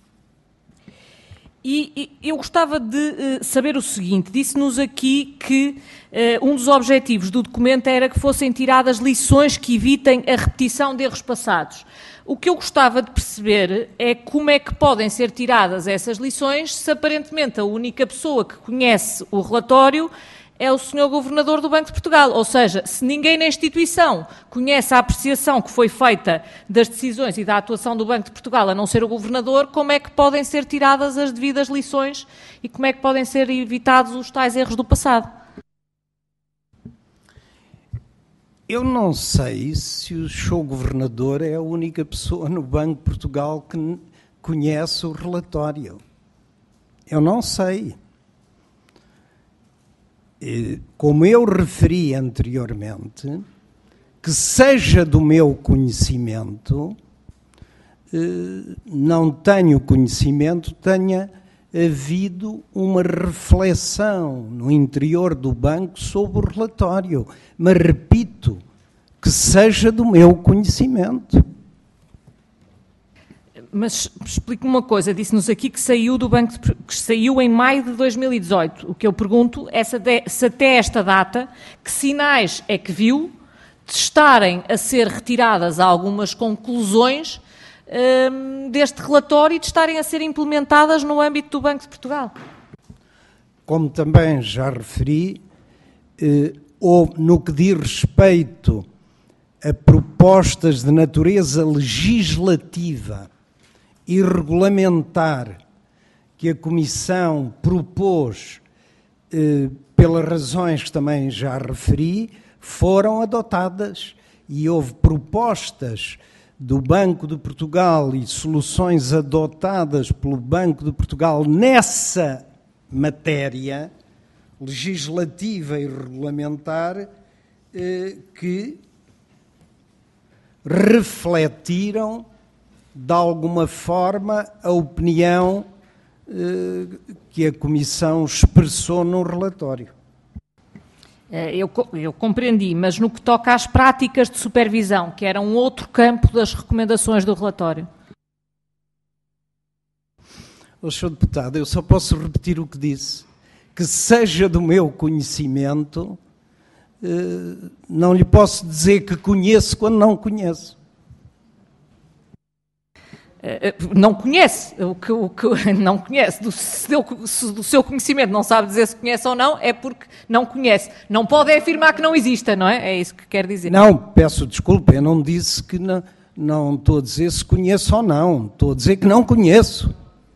E eu gostava de saber o seguinte: disse-nos aqui que um dos objetivos do documento era que fossem tiradas lições que evitem a repetição de erros passados. O que eu gostava de perceber é como é que podem ser tiradas essas lições se aparentemente a única pessoa que conhece o relatório é o Sr. Governador do Banco de Portugal. Ou seja, se ninguém na instituição conhece a apreciação que foi feita das decisões e da atuação do Banco de Portugal, a não ser o Governador, como é que podem ser tiradas as devidas lições e como é que podem ser evitados os tais erros do passado? Eu não sei se o Sr. Governador é a única pessoa no Banco de Portugal que conhece o relatório. Eu não sei. Como eu referi anteriormente, que seja do meu conhecimento, não tenho conhecimento, tenha havido uma reflexão no interior do banco sobre o relatório. Mas repito, que seja do meu conhecimento. Mas explique-me uma coisa, disse-nos aqui que saiu do banco, que saiu em maio de 2018. O que eu pergunto é se até esta data, que sinais é que viu de estarem a ser retiradas algumas conclusões deste relatório e de estarem a ser implementadas no âmbito do Banco de Portugal? Como também já referi, ou no que diz respeito a propostas de natureza legislativa e regulamentar que a Comissão propôs, pelas razões que também já referi, foram adotadas e houve propostas do Banco de Portugal e soluções adotadas pelo Banco de Portugal nessa matéria legislativa e regulamentar que refletiram de alguma forma a opinião que a Comissão expressou no relatório. Eu compreendi, mas no que toca às práticas de supervisão, que era um outro campo das recomendações do relatório. Sr. Deputado, eu só posso repetir o que disse, que seja do meu conhecimento, não lhe posso dizer que conheço quando não conheço. Não conhece, não conhece, do seu conhecimento não sabe dizer se conhece ou não, é porque não conhece. Não pode afirmar que não exista, não é? É isso que quer dizer. Não, peço desculpa, eu não disse que não estou a dizer se conheço ou não, estou a dizer que não conheço.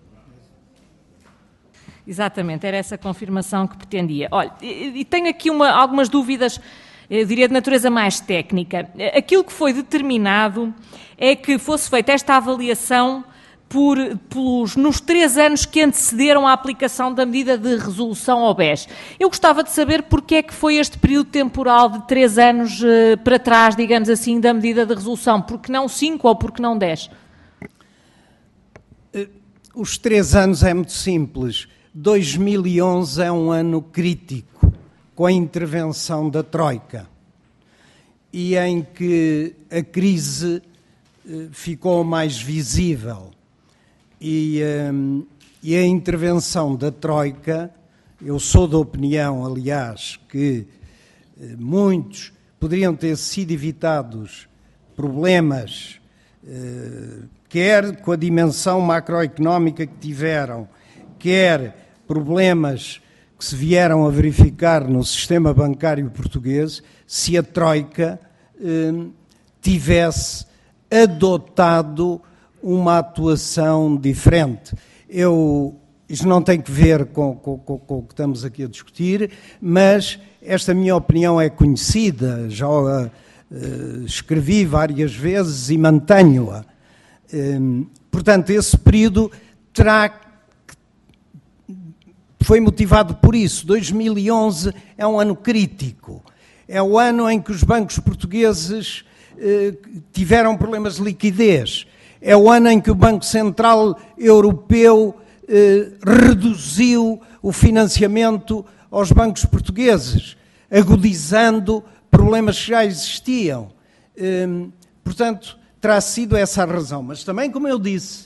Exatamente, era essa confirmação que pretendia. Olha, e tenho aqui algumas dúvidas, eu diria de natureza mais técnica. Aquilo que foi determinado é que fosse feita esta avaliação nos 3 anos que antecederam a aplicação da medida de resolução ao BES. Eu gostava de saber porque é que foi este período temporal de 3 anos para trás, digamos assim, da medida de resolução. Porque não 5 ou porque não 10? Os 3 anos é muito simples. 2011 é um ano crítico, com a intervenção da Troika. e em que a crise ficou mais visível. E a intervenção da Troika, eu sou da opinião, aliás, que muitos poderiam ter sido evitados problemas, quer com a dimensão macroeconómica que tiveram, quer problemas que se vieram a verificar no sistema bancário português, se a Troika tivesse adotado uma atuação diferente. Isto não tem que ver com o que estamos aqui a discutir, mas esta minha opinião é conhecida, já escrevi várias vezes e mantenho-a. Portanto, esse período foi motivado por isso. 2011 é um ano crítico. É o ano em que os bancos portugueses tiveram problemas de liquidez. É o ano em que o Banco Central Europeu reduziu o financiamento aos bancos portugueses, agudizando problemas que já existiam. Portanto, terá sido essa a razão. Mas também, como eu disse,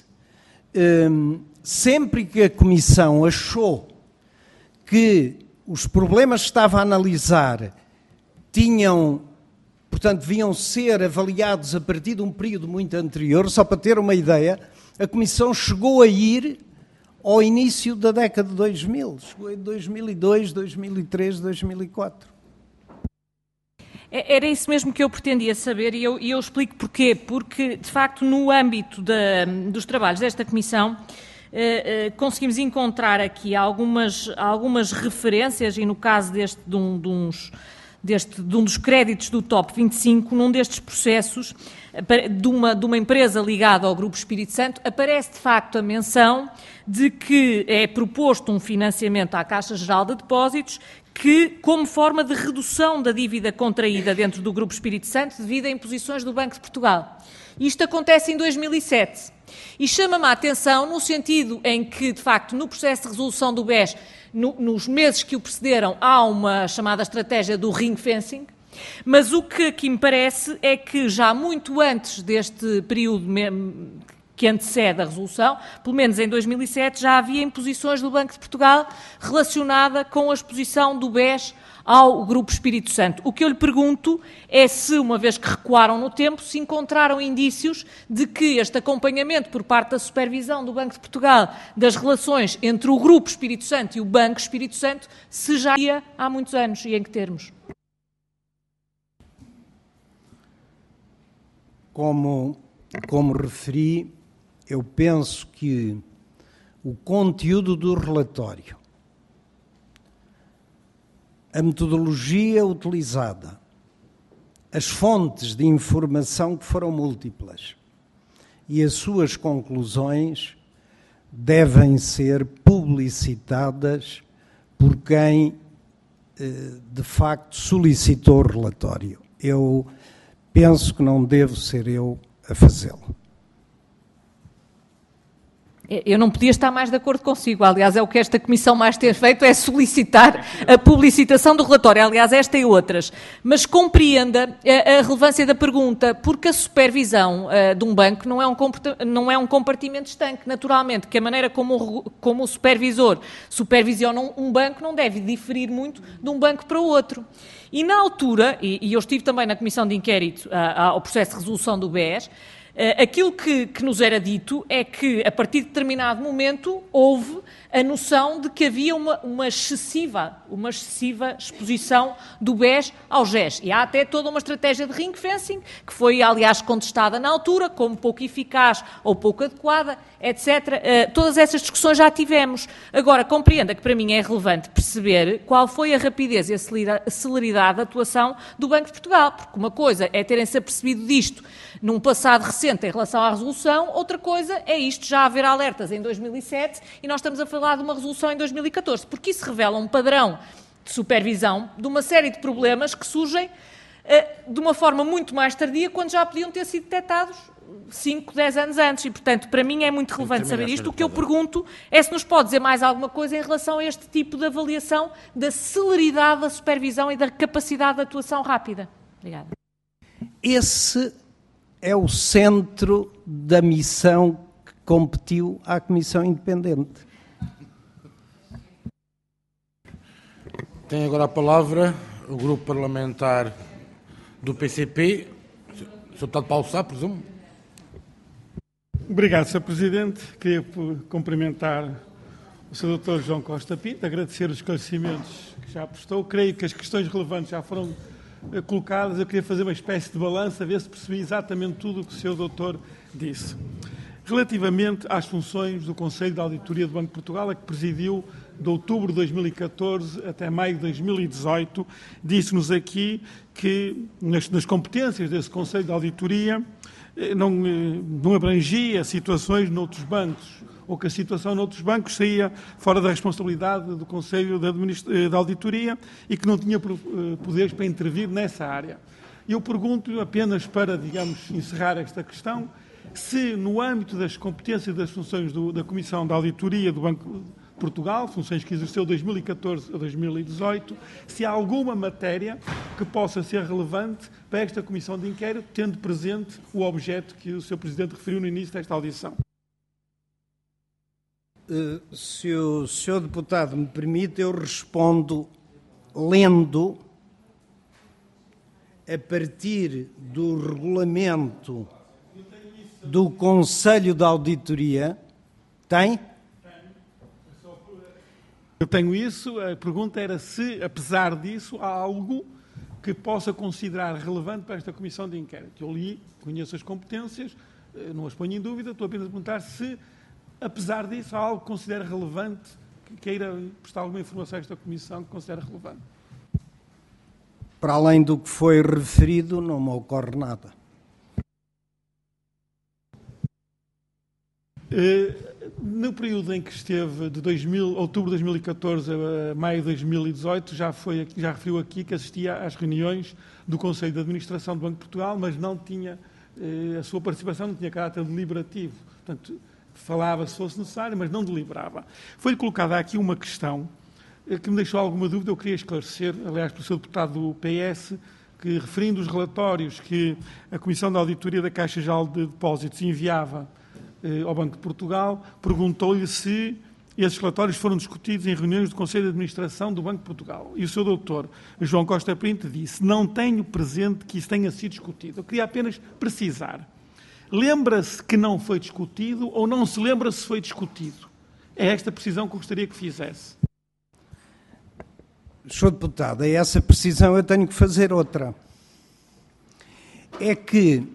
sempre que a Comissão achou que os problemas que estava a analisar deviam ser avaliados a partir de um período muito anterior, só para ter uma ideia, a Comissão chegou a ir ao início da década de 2000, chegou em 2002, 2003, 2004. Era isso mesmo que eu pretendia saber e eu explico porquê. Porque, de facto, no âmbito dos trabalhos desta Comissão, conseguimos encontrar aqui algumas referências, e no caso de um dos créditos do Top 25, num destes processos de uma empresa ligada ao Grupo Espírito Santo, aparece de facto a menção de que é proposto um financiamento à Caixa Geral de Depósitos que, como forma de redução da dívida contraída dentro do Grupo Espírito Santo devido a imposições do Banco de Portugal. Isto acontece em 2007 e chama-me a atenção no sentido em que, de facto, no processo de resolução do BES, nos meses que o precederam, há uma chamada estratégia do ring fencing, mas o que aqui me parece é que já muito antes deste período que antecede a resolução, pelo menos em 2007, já havia imposições do Banco de Portugal relacionada com a exposição do BES ao Grupo Espírito Santo. O que eu lhe pergunto é se, uma vez que recuaram no tempo, se encontraram indícios de que este acompanhamento por parte da supervisão do Banco de Portugal das relações entre o Grupo Espírito Santo e o Banco Espírito Santo se já ia há muitos anos e em que termos? Como referi, eu penso que o conteúdo do relatório, a metodologia utilizada, as fontes de informação que foram múltiplas e as suas conclusões devem ser publicitadas por quem, de facto, solicitou o relatório. Eu penso que não devo ser eu a fazê-lo. Eu não podia estar mais de acordo consigo. Aliás, é o que esta Comissão mais tem feito, é solicitar a publicitação do relatório. Aliás, esta e outras. Mas compreenda a relevância da pergunta, porque a supervisão de um banco não é um compartimento estanque. Naturalmente, que a maneira como o supervisor supervisiona um banco não deve diferir muito de um banco para o outro. E na altura, e eu estive também na Comissão de Inquérito ao processo de resolução do BES, aquilo que nos era dito é que, a partir de determinado momento, houve a noção de que havia uma excessiva exposição do BES ao GES. E há até toda uma estratégia de ring fencing, que foi, aliás, contestada na altura, como pouco eficaz ou pouco adequada, etc. Todas essas discussões já tivemos. Agora, compreenda que para mim é relevante perceber qual foi a rapidez e a celeridade da atuação do Banco de Portugal, porque uma coisa é terem-se apercebido disto num passado recente em relação à resolução, outra coisa é isto já haver alertas em 2007 e nós estamos a falar de uma resolução em 2014, porque isso revela um padrão de supervisão de uma série de problemas que surgem de uma forma muito mais tardia, quando já podiam ter sido detectados 5, 10 anos antes. E, portanto, para mim é muito relevante saber isto. O que eu pergunto é se nos pode dizer mais alguma coisa em relação a este tipo de avaliação da celeridade da supervisão e da capacidade de atuação rápida. Obrigada. Esse é o centro da missão que competiu à Comissão Independente. Tem agora a palavra o Grupo Parlamentar do PCP. Sr. Deputado Paulo Sá, presumo. Obrigado, Sr. Presidente. Queria cumprimentar o Sr. Dr. João Costa Pinto, agradecer os esclarecimentos que já prestou. Creio que as questões relevantes já foram colocadas. Eu queria fazer uma espécie de balanço, a ver se percebi exatamente tudo o que o Sr. Doutor disse. Relativamente às funções do Conselho de Auditoria do Banco de Portugal, a que presidiu de outubro de 2014 até maio de 2018, disse-nos aqui que nas competências desse Conselho de Auditoria não abrangia situações noutros bancos, ou que a situação noutros bancos saía fora da responsabilidade do Conselho de Auditoria e que não tinha poderes para intervir nessa área. Eu pergunto apenas para, digamos, encerrar esta questão, se no âmbito das competências das funções da Comissão de Auditoria do Banco de Portugal, funções que exerceu de 2014 a 2018, se há alguma matéria que possa ser relevante para esta Comissão de Inquérito, tendo presente o objeto que o Sr. Presidente referiu no início desta audição. Se o Sr. Deputado me permite, eu respondo lendo a partir do regulamento do Conselho de Auditoria. Tem? Eu tenho isso. A pergunta era se, apesar disso, há algo que possa considerar relevante para esta Comissão de Inquérito. Eu li, conheço as competências, não as ponho em dúvida, estou apenas a perguntar se, apesar disso, há algo que considere relevante, que queira prestar alguma informação a esta Comissão que considere relevante. Para além do que foi referido, não me ocorre nada. No período em que esteve, de outubro de 2014 a maio de 2018, já referiu aqui que assistia às reuniões do Conselho de Administração do Banco de Portugal, mas não tinha, a sua participação não tinha caráter deliberativo. Portanto, falava se fosse necessário, mas não deliberava. Foi-lhe colocada aqui uma questão que me deixou alguma dúvida, eu queria esclarecer, aliás, pelo Sr. Deputado do PS, que referindo os relatórios que a Comissão de Auditoria da Caixa Geral de Depósitos enviava ao Banco de Portugal, perguntou-lhe se esses relatórios foram discutidos em reuniões do Conselho de Administração do Banco de Portugal. E o Sr. Doutor João Costa Pinto disse: não tenho presente que isso tenha sido discutido. Eu queria apenas precisar. Lembra-se que não foi discutido ou não se lembra se foi discutido? É esta precisão que eu gostaria que fizesse. Sr. Deputado, a essa precisão eu tenho que fazer outra. É que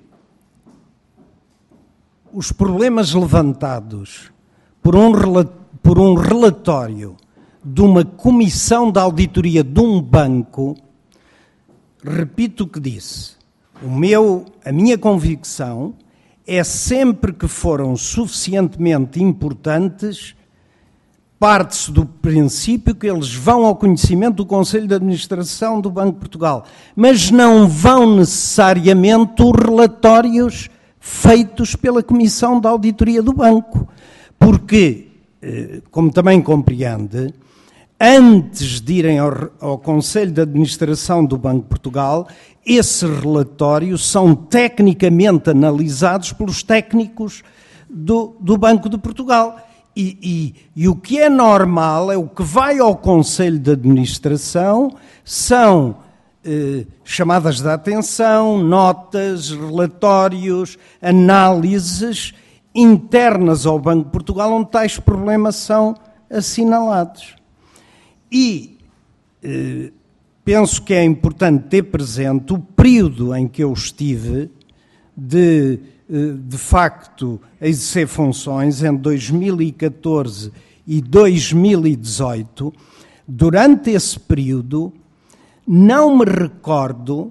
os problemas levantados por um relatório de uma comissão de auditoria de um banco, repito o que disse, a minha convicção é sempre que foram suficientemente importantes, parte-se do princípio que eles vão ao conhecimento do Conselho de Administração do Banco de Portugal, mas não vão necessariamente os relatórios feitos pela Comissão de Auditoria do Banco, porque, como também compreende, antes de irem ao Conselho de Administração do Banco de Portugal, esses relatórios são tecnicamente analisados pelos técnicos do Banco de Portugal. E o que é normal, é o que vai ao Conselho de Administração, são chamadas de atenção, notas, relatórios, análises internas ao Banco de Portugal, onde tais problemas são assinalados. E penso que é importante ter presente o período em que eu estive de facto, a exercer funções entre 2014 e 2018. Durante esse período, não me recordo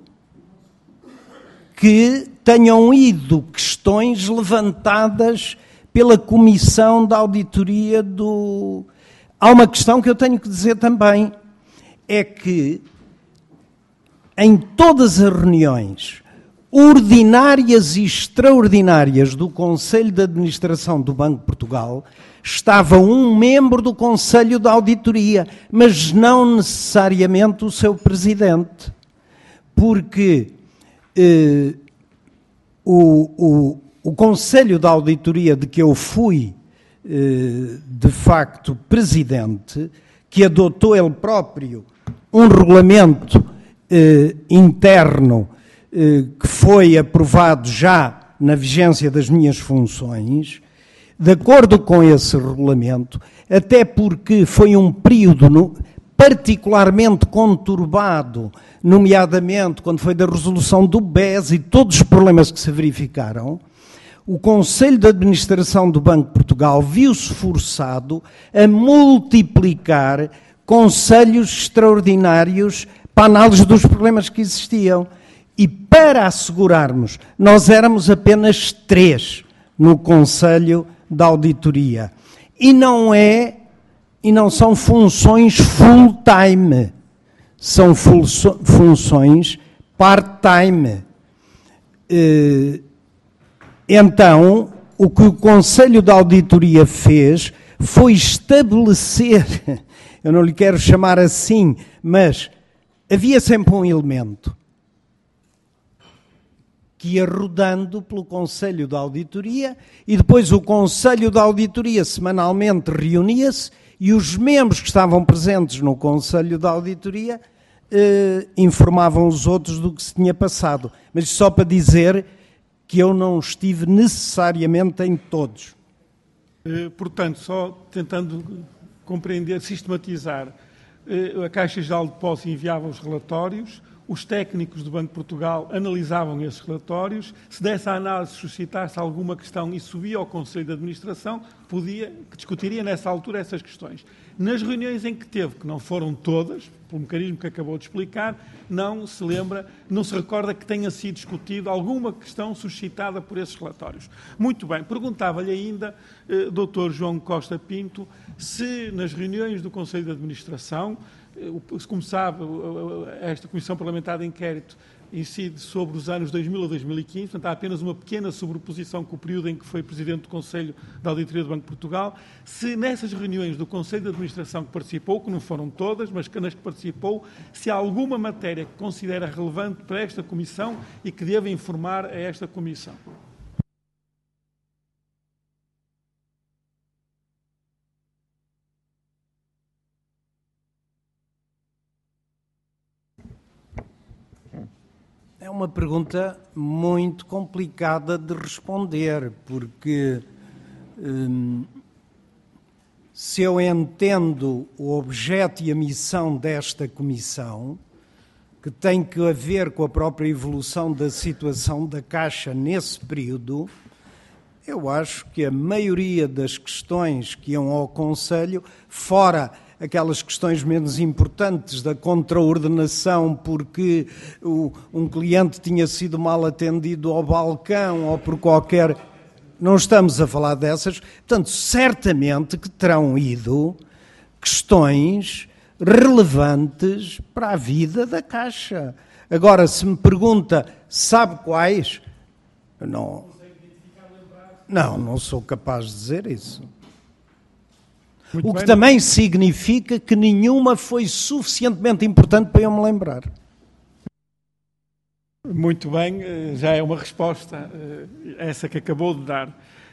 que tenham ido questões levantadas pela Comissão de Auditoria do... Há uma questão que eu tenho que dizer também, é que em todas as reuniões ordinárias e extraordinárias do Conselho de Administração do Banco de Portugal, estava um membro do Conselho de Auditoria, mas não necessariamente o seu presidente, porque o Conselho de Auditoria de que eu fui, de facto, presidente, que adotou ele próprio um regulamento interno que foi aprovado já na vigência das minhas funções, de acordo com esse regulamento, até porque foi um período particularmente conturbado, nomeadamente quando foi da resolução do BES e todos os problemas que se verificaram, o Conselho de Administração do Banco de Portugal viu-se forçado a multiplicar conselhos extraordinários para a análise dos problemas que existiam. E para assegurarmos, nós éramos apenas 3 no Conselho da Auditoria. E não são funções full-time, são funções part-time. Então, o que o Conselho da Auditoria fez foi estabelecer, eu não lhe quero chamar assim, mas havia sempre um elemento que ia rodando pelo Conselho da Auditoria e depois o Conselho da Auditoria semanalmente reunia-se e os membros que estavam presentes no Conselho da Auditoria informavam os outros do que se tinha passado. Mas só para dizer que eu não estive necessariamente em todos. Portanto, só tentando compreender, sistematizar, a Caixa Geral de Depósitos enviava os relatórios, os técnicos do Banco de Portugal analisavam esses relatórios, se dessa análise suscitasse alguma questão e subia ao Conselho de Administração, discutiria nessa altura essas questões. Nas reuniões em que teve, que não foram todas, pelo mecanismo que acabou de explicar, não se recorda que tenha sido discutido alguma questão suscitada por esses relatórios. Muito bem, perguntava-lhe ainda, Dr. João Costa Pinto, se nas reuniões do Conselho de Administração, como sabe, esta Comissão Parlamentar de Inquérito incide sobre os anos 2000 a 2015, portanto há apenas uma pequena sobreposição com o período em que foi Presidente do Conselho da Auditoria do Banco de Portugal, se nessas reuniões do Conselho de Administração que participou, que não foram todas, mas que nas que participou, se há alguma matéria que considera relevante para esta Comissão e que deva informar a esta Comissão. É uma pergunta muito complicada de responder, porque se eu entendo o objeto e a missão desta Comissão, que tem que ver com a própria evolução da situação da Caixa nesse período, eu acho que a maioria das questões que iam ao Conselho, fora aquelas questões menos importantes da contraordenação porque um cliente tinha sido mal atendido ao balcão ou por qualquer... Não estamos a falar dessas. Portanto, certamente que terão ido questões relevantes para a vida da Caixa. Agora, se me pergunta, sabe quais? Não sou capaz de dizer isso. O que também significa que nenhuma foi suficientemente importante para eu me lembrar. Muito bem, já é uma resposta, essa que acabou de dar.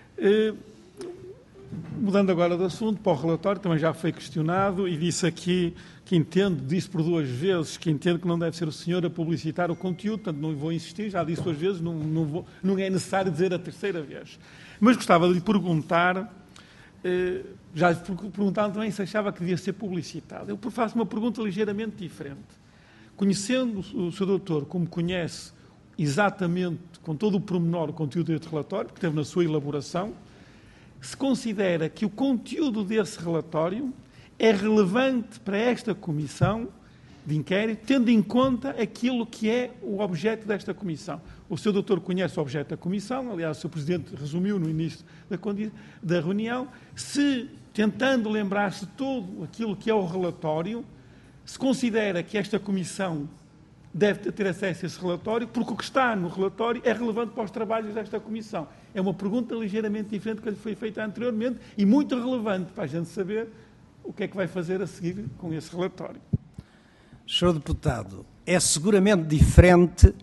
Mudando agora de assunto, para o relatório, também já foi questionado e disse aqui que disse por 2 vezes, que entende que não deve ser o senhor a publicitar o conteúdo, portanto não vou insistir, já disse 2 vezes, não é necessário dizer a 3ª vez. Mas gostava de lhe perguntar... Já lhe perguntaram também se achava que devia ser publicitado. Eu faço uma pergunta ligeiramente diferente. Conhecendo o Sr. Doutor como conhece exatamente, com todo o pormenor, o conteúdo deste relatório, que teve na sua elaboração, se considera que o conteúdo desse relatório é relevante para esta Comissão de Inquérito, tendo em conta aquilo que é o objeto desta Comissão. O Sr. Doutor conhece o objeto da Comissão, aliás, o Sr. Presidente resumiu no início da reunião, se, tentando lembrar-se todo aquilo que é o relatório, se considera que esta Comissão deve ter acesso a esse relatório, porque o que está no relatório é relevante para os trabalhos desta Comissão. É uma pergunta ligeiramente diferente do que lhe foi feita anteriormente e muito relevante para a gente saber o que é que vai fazer a seguir com esse relatório. Senhor Deputado, é seguramente diferente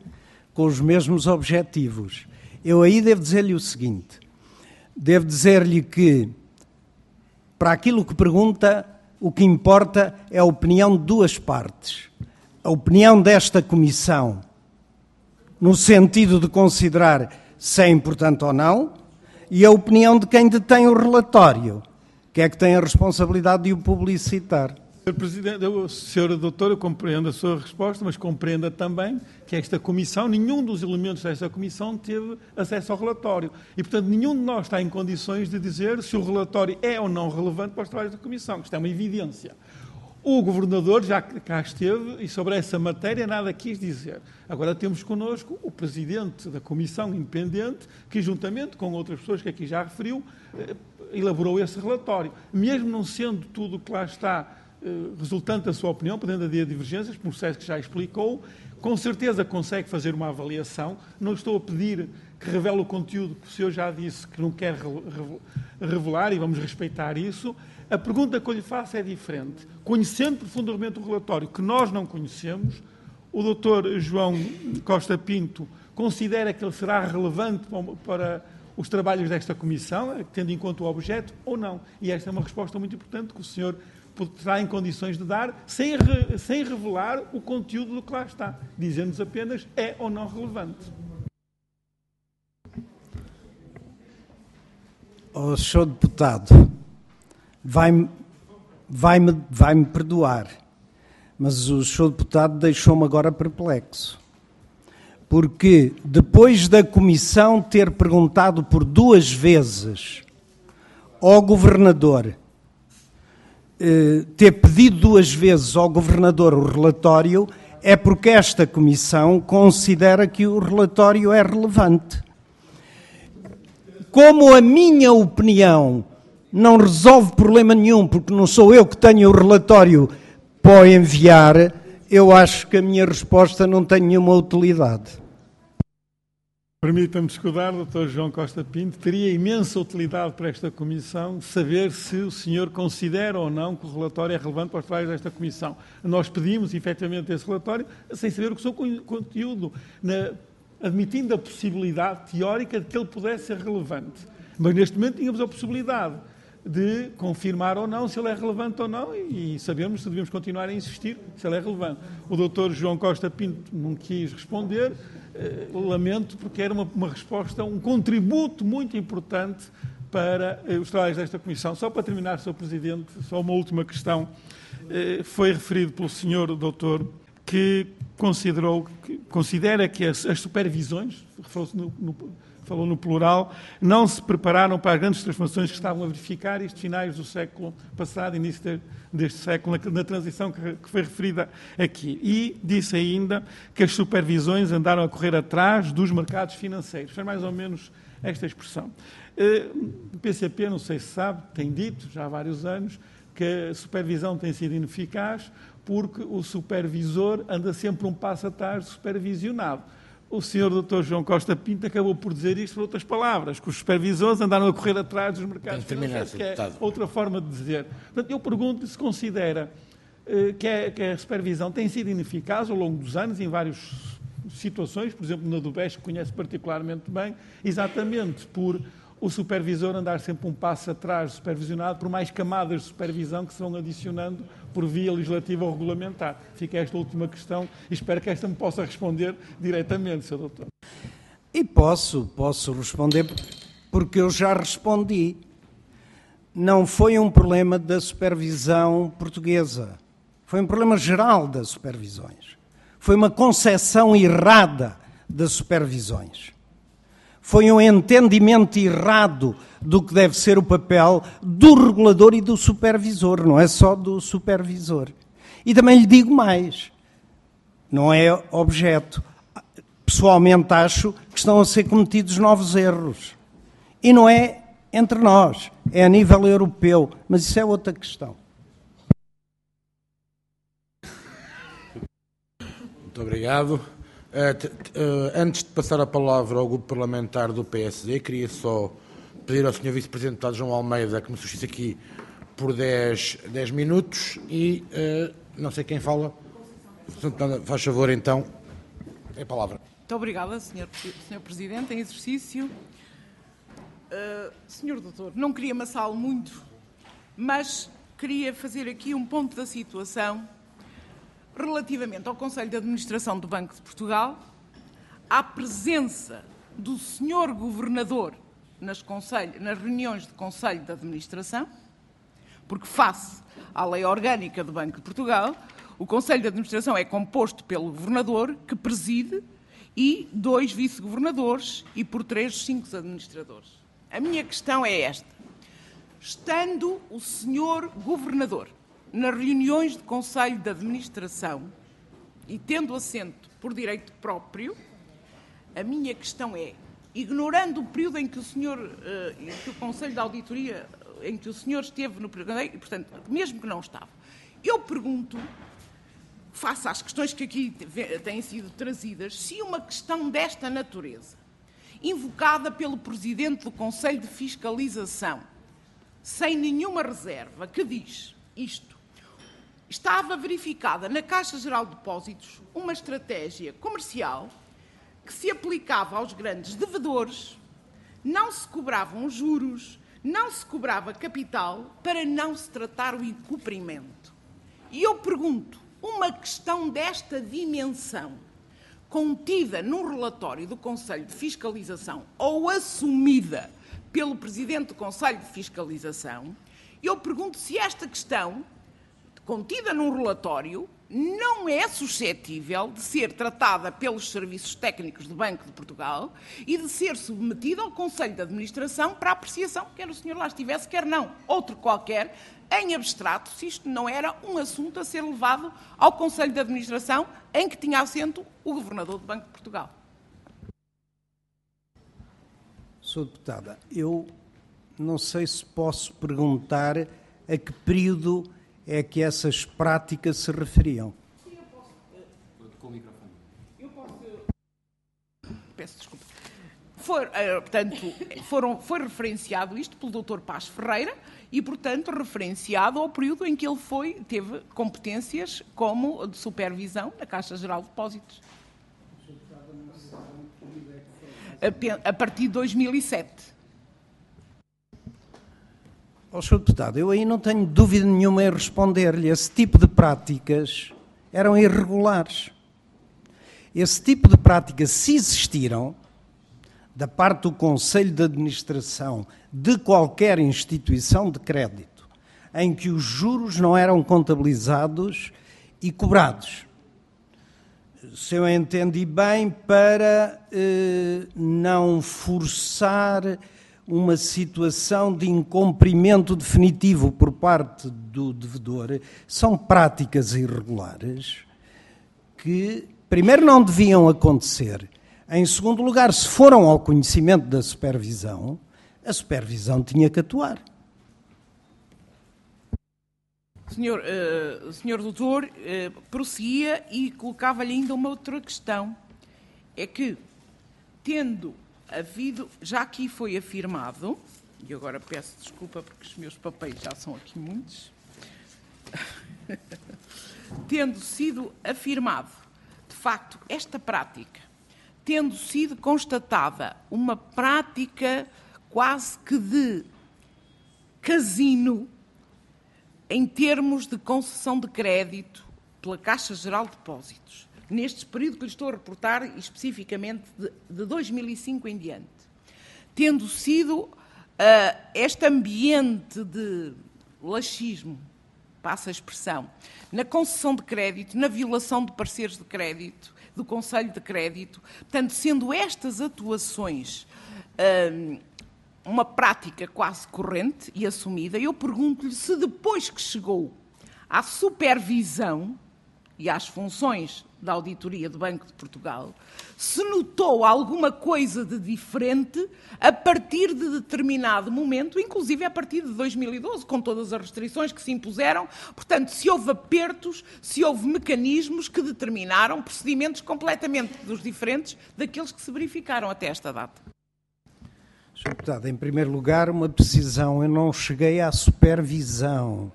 com os mesmos objetivos. Eu aí devo dizer-lhe o seguinte, devo dizer-lhe que, para aquilo que pergunta, o que importa é a opinião de duas partes. A opinião desta Comissão, no sentido de considerar se é importante ou não, e a opinião de quem detém o relatório, que é que tem a responsabilidade de o publicitar. Sr. Presidente, Sr. Doutor, eu compreendo a sua resposta, mas compreenda também que esta Comissão, nenhum dos elementos desta Comissão teve acesso ao relatório. E, portanto, nenhum de nós está em condições de dizer se o relatório é ou não relevante para os trabalhos da Comissão. Isto é uma evidência. O Governador já cá esteve e sobre essa matéria nada quis dizer. Agora temos connosco o Presidente da Comissão Independente, que juntamente com outras pessoas que aqui já referiu, elaborou esse relatório. Mesmo não sendo tudo o que lá está resultante da sua opinião, podendo haver divergências, processo que já explicou, com certeza consegue fazer uma avaliação. Não estou a pedir que revele o conteúdo que o senhor já disse que não quer revelar e vamos respeitar isso. A pergunta que eu lhe faço é diferente. Conhecendo profundamente o relatório, que nós não conhecemos, o Dr. João Costa Pinto considera que ele será relevante para os trabalhos desta Comissão, tendo em conta o objeto, ou não? E esta é uma resposta muito importante que o senhor está em condições de dar, sem revelar o conteúdo do que lá está, dizendo-nos apenas é ou não relevante. Oh, Sr. Deputado, vai-me perdoar, mas o Sr. Deputado deixou-me agora perplexo. Porque depois da Comissão ter perguntado por 2 vezes ao Governador, ter pedido 2 vezes ao Governador o relatório, é porque esta Comissão considera que o relatório é relevante. Como a minha opinião não resolve problema nenhum, porque não sou eu que tenho o relatório para enviar, eu acho que a minha resposta não tem nenhuma utilidade. Permita-me escudar, Dr. João Costa Pinto, teria imensa utilidade para esta Comissão saber se o senhor considera ou não que o relatório é relevante para os trabalhos desta Comissão. Nós pedimos, efetivamente, esse relatório, sem saber o seu conteúdo, admitindo a possibilidade teórica de que ele pudesse ser relevante. Mas, neste momento, tínhamos a possibilidade de confirmar ou não se ele é relevante ou não e sabermos se devemos continuar a insistir se ele é relevante. O Dr. João Costa Pinto não quis responder, lamento, porque era uma resposta, um contributo muito importante para os trabalhos desta Comissão. Só para terminar, Sr. Presidente, só uma última questão. Foi referido pelo Sr. Doutor que considera que as supervisões, falou no plural, não se prepararam para as grandes transformações que estavam a verificar, isto finais do século passado, início deste século, na transição que foi referida aqui. E disse ainda que as supervisões andaram a correr atrás dos mercados financeiros. Foi mais ou menos esta expressão. O PCP, não sei se sabe, tem dito já há vários anos que a supervisão tem sido ineficaz porque o supervisor anda sempre um passo atrás do supervisionado. O Sr. Dr. João Costa Pinto acabou por dizer isto por outras palavras, que os supervisores andaram a correr atrás dos mercados financeiros, que é outra forma de dizer. Portanto, eu pergunto se considera que a supervisão tem sido ineficaz ao longo dos anos, em várias situações, por exemplo, na do BES, que conhece particularmente bem, exatamente por o supervisor andar sempre um passo atrás do supervisionado, por mais camadas de supervisão que se vão adicionando por via legislativa ou regulamentar. Fica esta última questão e espero que esta me possa responder diretamente, Sr. Doutor. E posso responder porque eu já respondi. Não foi um problema da supervisão portuguesa, foi um problema geral das supervisões. Foi uma concepção errada das supervisões. Foi um entendimento errado do que deve ser o papel do regulador e do supervisor, não é só do supervisor. E também lhe digo mais, não é objeto. Pessoalmente acho que estão a ser cometidos novos erros. E não é entre nós, é a nível europeu, mas isso é outra questão. Muito obrigado. Antes de passar a palavra ao grupo parlamentar do PSD, queria só pedir ao Sr. Vice-Presidente Deputado João Almeida que me substituísse aqui por 10 minutos e não sei quem fala. Faz favor, então, é a palavra. Muito obrigada, Sr. Presidente, em exercício. Sr. Doutor, não queria amassá-lo muito, mas queria fazer aqui um ponto da situação relativamente ao Conselho de Administração do Banco de Portugal, à presença do Sr. Governador nas reuniões de Conselho de Administração, porque face à Lei Orgânica do Banco de Portugal, o Conselho de Administração é composto pelo Governador, que preside, e 2 vice-governadores e por 3, 5 administradores. A minha questão é esta. Estando o Sr. Governador nas reuniões de Conselho de Administração e tendo assento por direito próprio, a minha questão é, ignorando o período em que o Conselho de Auditoria, em que o senhor esteve no período, e, portanto, mesmo que não estava, eu pergunto, face às questões que aqui têm sido trazidas, se uma questão desta natureza, invocada pelo Presidente do Conselho de Fiscalização, sem nenhuma reserva, que diz isto, estava verificada na Caixa Geral de Depósitos uma estratégia comercial que se aplicava aos grandes devedores, não se cobravam juros, não se cobrava capital para não se tratar o incumprimento. E eu pergunto, uma questão desta dimensão, contida num relatório do Conselho de Fiscalização ou assumida pelo Presidente do Conselho de Fiscalização, eu pergunto se esta questão, contida num relatório, não é suscetível de ser tratada pelos serviços técnicos do Banco de Portugal e de ser submetida ao Conselho de Administração para apreciação, quer o senhor lá estivesse, quer não, outro qualquer, em abstrato, se isto não era um assunto a ser levado ao Conselho de Administração em que tinha assento o Governador do Banco de Portugal. Sra. Deputada, eu não sei se posso perguntar a que período é que essas práticas se referiam. Sim, eu posso. Com o microfone. Eu posso. Peço desculpa. Foi referenciado isto pelo Dr. Paz Ferreira e, portanto, referenciado ao período em que ele teve competências como de supervisão na Caixa Geral de Depósitos. A partir de 2007. Sr. Deputado, eu aí não tenho dúvida nenhuma em responder-lhe. Esse tipo de práticas eram irregulares. Esse tipo de práticas, se existiram, da parte do Conselho de Administração de qualquer instituição de crédito, em que os juros não eram contabilizados e cobrados. Se eu entendi bem, para não forçar uma situação de incumprimento definitivo por parte do devedor, são práticas irregulares que, primeiro, não deviam acontecer. Em segundo lugar, se foram ao conhecimento da supervisão, a supervisão tinha que atuar. Senhor doutor, prosseguia e colocava-lhe ainda uma outra questão. É que, tendo havido, já aqui foi afirmado, e agora peço desculpa porque os meus papéis já são aqui muitos, tendo sido afirmado, de facto, esta prática, tendo sido constatada uma prática quase que de casino em termos de concessão de crédito pela Caixa Geral de Depósitos, neste período que lhe estou a reportar, especificamente de 2005 em diante, tendo sido este ambiente de laxismo, passa a expressão, na concessão de crédito, na violação de parceiros de crédito, do Conselho de Crédito, portanto, sendo estas atuações uma prática quase corrente e assumida, eu pergunto-lhe se depois que chegou à supervisão e às funções da auditoria do Banco de Portugal, se notou alguma coisa de diferente a partir de determinado momento, inclusive a partir de 2012, com todas as restrições que se impuseram. Portanto, se houve apertos, se houve mecanismos que determinaram procedimentos completamente diferentes daqueles que se verificaram até esta data. Sr. Deputado, em primeiro lugar, uma precisão. Eu não cheguei à supervisão.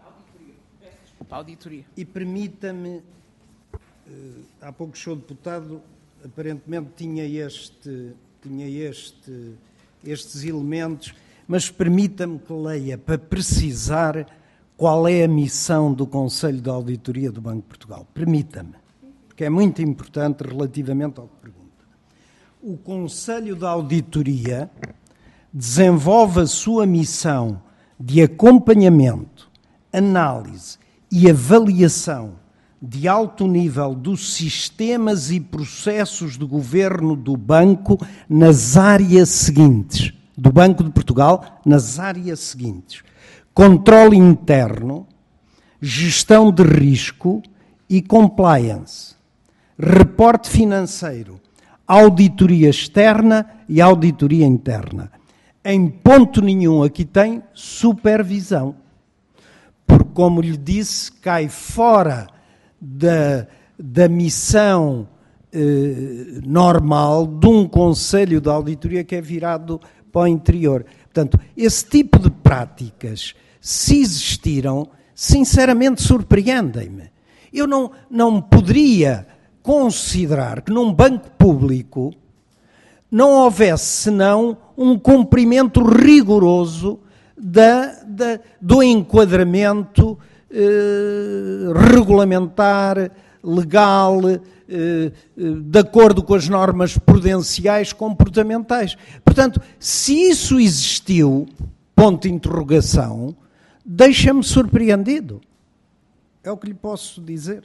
Auditoria. E permita-me, há pouco o Sr. Deputado aparentemente tinha estes elementos, mas permita-me que leia para precisar qual é a missão do Conselho de Auditoria do Banco de Portugal. Permita-me, porque é muito importante relativamente ao que pergunta. O Conselho de Auditoria desenvolve a sua missão de acompanhamento, análise e avaliação de alto nível dos sistemas e processos de governo do banco nas áreas seguintes, do Banco de Portugal, nas áreas seguintes: controle interno, gestão de risco e compliance, reporte financeiro, auditoria externa e auditoria interna. Em ponto nenhum aqui tem supervisão, porque, como lhe disse, cai fora da missão normal de um Conselho de Auditoria que é virado para o interior. Portanto, esse tipo de práticas, se existiram, sinceramente surpreendem-me. Eu não poderia considerar que num banco público não houvesse senão um cumprimento rigoroso do enquadramento regulamentar, legal, de acordo com as normas prudenciais comportamentais. Portanto, se isso existiu, ponto de interrogação, deixa-me surpreendido. É o que lhe posso dizer.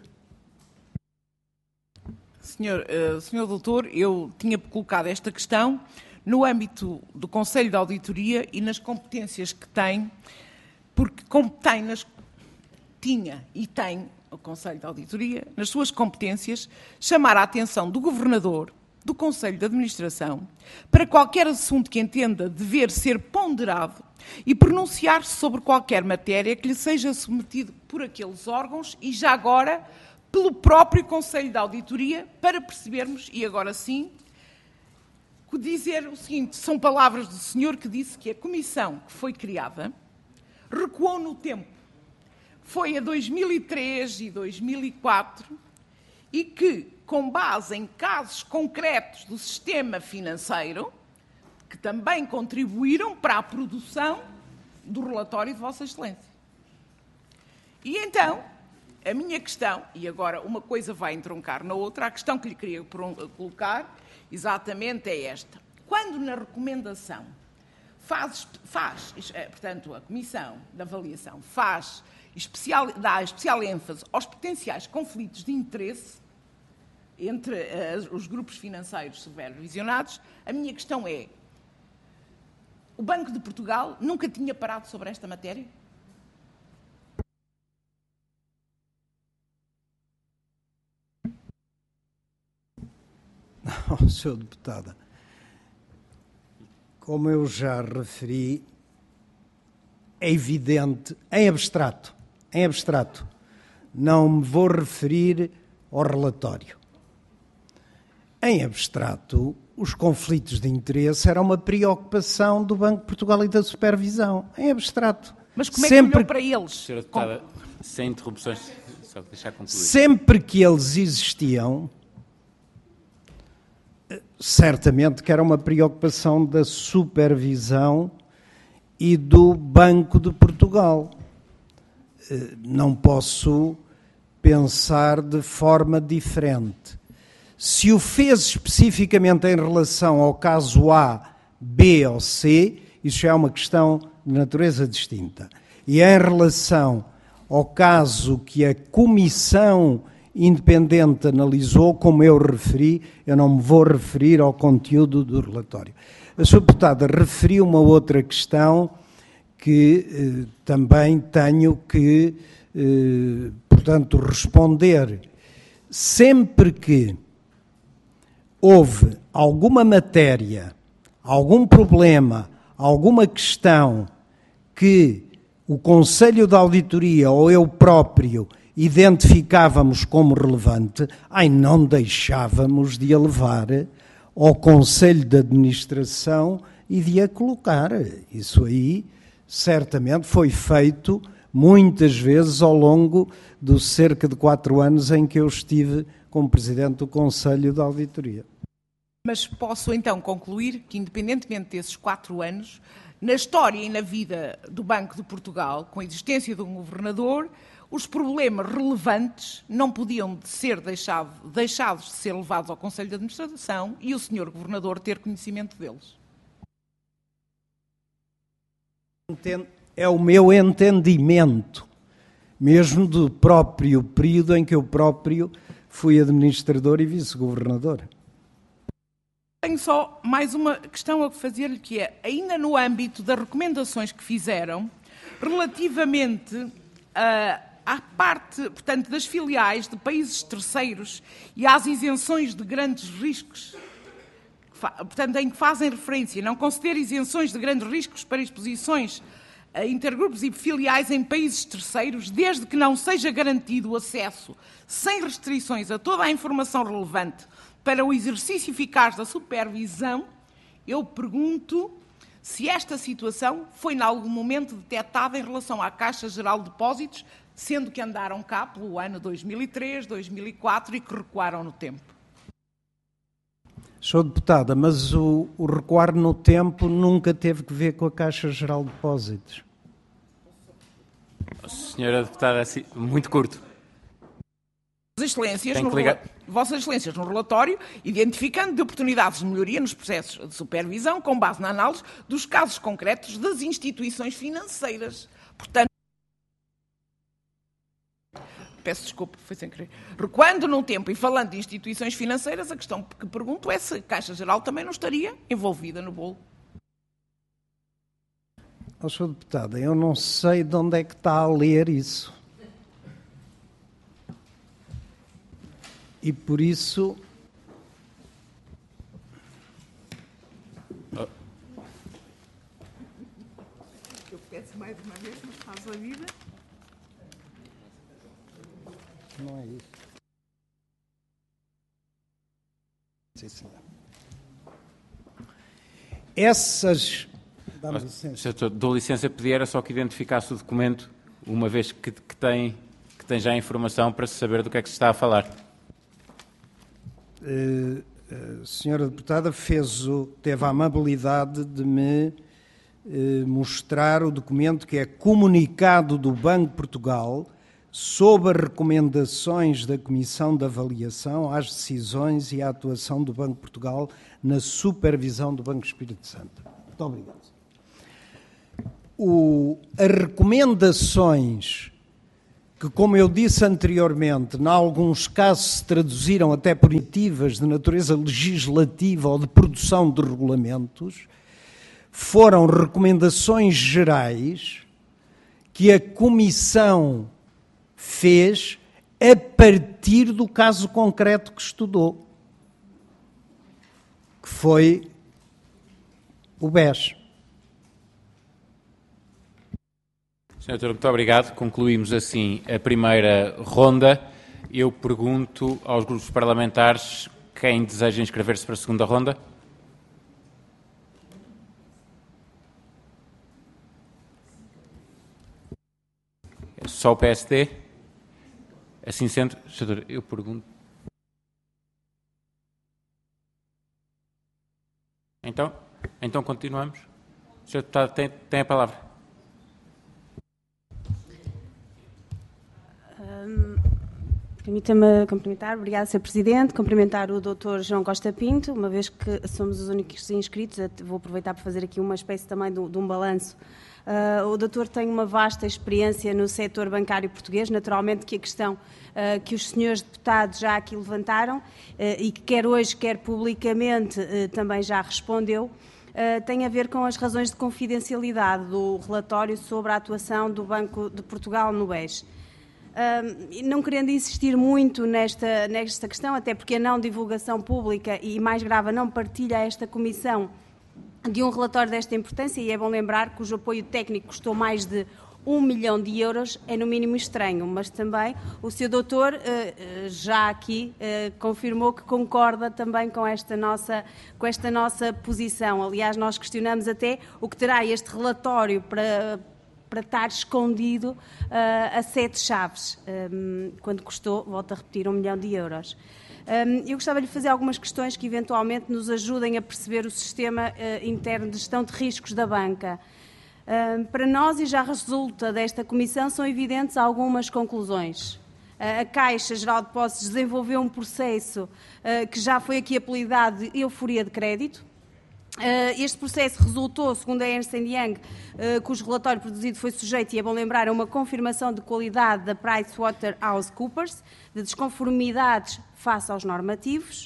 Senhor doutor, eu tinha colocado esta questão no âmbito do Conselho de Auditoria e nas competências que tem, porque como tinha e tem o Conselho de Auditoria, nas suas competências, chamar a atenção do Governador, do Conselho de Administração, para qualquer assunto que entenda dever ser ponderado e pronunciar-se sobre qualquer matéria que lhe seja submetido por aqueles órgãos e já agora pelo próprio Conselho de Auditoria, para percebermos, e agora sim, dizer o seguinte: são palavras do senhor que disse que a comissão que foi criada recuou no tempo. Foi a 2003 e 2004 e que, com base em casos concretos do sistema financeiro, que também contribuíram para a produção do relatório de Vossa Excelência. E então, a minha questão, e agora uma coisa vai entroncar na outra, a questão que lhe queria colocar exatamente é esta. Quando na recomendação portanto, a Comissão de Avaliação dá especial ênfase aos potenciais conflitos de interesse entre os grupos financeiros supervisionados, a minha questão é: o Banco de Portugal nunca tinha parado sobre esta matéria? Não, Sr. Deputada, como eu já referi, é evidente, em abstrato, não me vou referir ao relatório. Em abstrato, os conflitos de interesse eram uma preocupação do Banco de Portugal e da supervisão. Em abstrato. Mas como é que olhou para eles? Senhora Deputada, sem interrupções, só deixar concluir. Sempre que eles existiam, certamente que era uma preocupação da supervisão e do Banco de Portugal. Não posso pensar de forma diferente. Se o fez especificamente em relação ao caso A, B ou C, isso já é uma questão de natureza distinta. E em relação ao caso que a Comissão Independente analisou, como eu referi, eu não me vou referir ao conteúdo do relatório. A Sra. Deputada referiu uma outra questão que também tenho que, portanto, responder. Sempre que houve alguma matéria, algum problema, alguma questão que o Conselho de Auditoria ou eu próprio identificávamos como relevante, não deixávamos de a levar ao Conselho de Administração e de a colocar. Isso aí certamente foi feito muitas vezes ao longo dos cerca de 4 anos em que eu estive como Presidente do Conselho de Auditoria. Mas posso então concluir que, independentemente desses 4 anos, na história e na vida do Banco de Portugal, com a existência de um governador, os problemas relevantes não podiam ser deixados de ser levados ao Conselho de Administração e o Sr. Governador ter conhecimento deles. É o meu entendimento, mesmo do próprio período em que eu próprio fui administrador e vice-governador. Tenho só mais uma questão a fazer-lhe, que é, ainda no âmbito das recomendações que fizeram, relativamente à parte, portanto, das filiais de países terceiros e às isenções de grandes riscos, portanto, em que fazem referência, não conceder isenções de grandes riscos para exposições a intergrupos e filiais em países terceiros, desde que não seja garantido o acesso sem restrições a toda a informação relevante para o exercício eficaz da supervisão, eu pergunto se esta situação foi em algum momento detectada em relação à Caixa Geral de Depósitos, sendo que andaram cá pelo ano 2003, 2004 e que recuaram no tempo. Sou deputada, mas o recuar no tempo nunca teve que ver com a Caixa Geral de Depósitos. Senhora deputada, muito curto. Vossas Excelências, no relatório, identificando de oportunidades de melhoria nos processos de supervisão, com base na análise dos casos concretos das instituições financeiras. Portanto, peço desculpa, foi sem querer. Recuando no tempo e falando de instituições financeiras, a questão que pergunto é se a Caixa Geral também não estaria envolvida no bolo. Sr. Deputada, eu não sei de onde é que está a ler isso. E por isso... Eu peço mais uma vez, mas faz a vida. Não é isso. Sim, senhor. Essas... Dá-me licença. Dou licença a pedir, era só que identificasse o documento, uma vez que tem já a informação para se saber do que é que se está a falar. A senhora deputada teve a amabilidade de me mostrar o documento que é comunicado do Banco de Portugal sob as recomendações da Comissão de Avaliação às decisões e à atuação do Banco de Portugal na supervisão do Banco Espírito Santo. Muito obrigado. As recomendações que, como eu disse anteriormente, em alguns casos se traduziram até por iniciativas de natureza legislativa ou de produção de regulamentos, foram recomendações gerais que a Comissão fez a partir do caso concreto que estudou, que foi o BES. Sr. Doutor, muito obrigado. Concluímos assim a primeira ronda. Eu pergunto aos grupos parlamentares quem deseja inscrever-se para a segunda ronda. É só o PSD? Assim sendo, Sr. Doutor, eu pergunto... Então continuamos. Sr. Deputado, tem a palavra. Permita-me cumprimentar, obrigada, Sr. Presidente, cumprimentar o Dr. João Costa Pinto, uma vez que somos os únicos inscritos, vou aproveitar para fazer aqui uma espécie também de um balanço. O doutor tem uma vasta experiência no setor bancário português, naturalmente que a questão que os senhores deputados já aqui levantaram e que quer hoje, quer publicamente, também já respondeu, tem a ver com as razões de confidencialidade do relatório sobre a atuação do Banco de Portugal no BES. Não querendo insistir muito nesta questão, até porque a não divulgação pública e, mais grave, a não partilha a esta Comissão de um relatório desta importância, e é bom lembrar que o apoio técnico custou mais de 1 milhão de euros, é no mínimo estranho, mas também o Sr. Doutor já aqui confirmou que concorda também com esta nossa posição. Aliás, nós questionamos até o que terá este relatório para estar escondido a 7 chaves, quando custou, volto a repetir, 1 milhão de euros. Eu gostava de lhe fazer algumas questões que eventualmente nos ajudem a perceber o sistema interno de gestão de riscos da banca. Para nós, e já resulta desta comissão, são evidentes algumas conclusões. A Caixa Geral de Depósitos desenvolveu um processo que já foi aqui apelidado de euforia de crédito. Este processo resultou, segundo a Ernst & Young, cujo relatório produzido foi sujeito, e é bom lembrar, a uma confirmação de qualidade da PricewaterhouseCoopers, de desconformidades face aos normativos.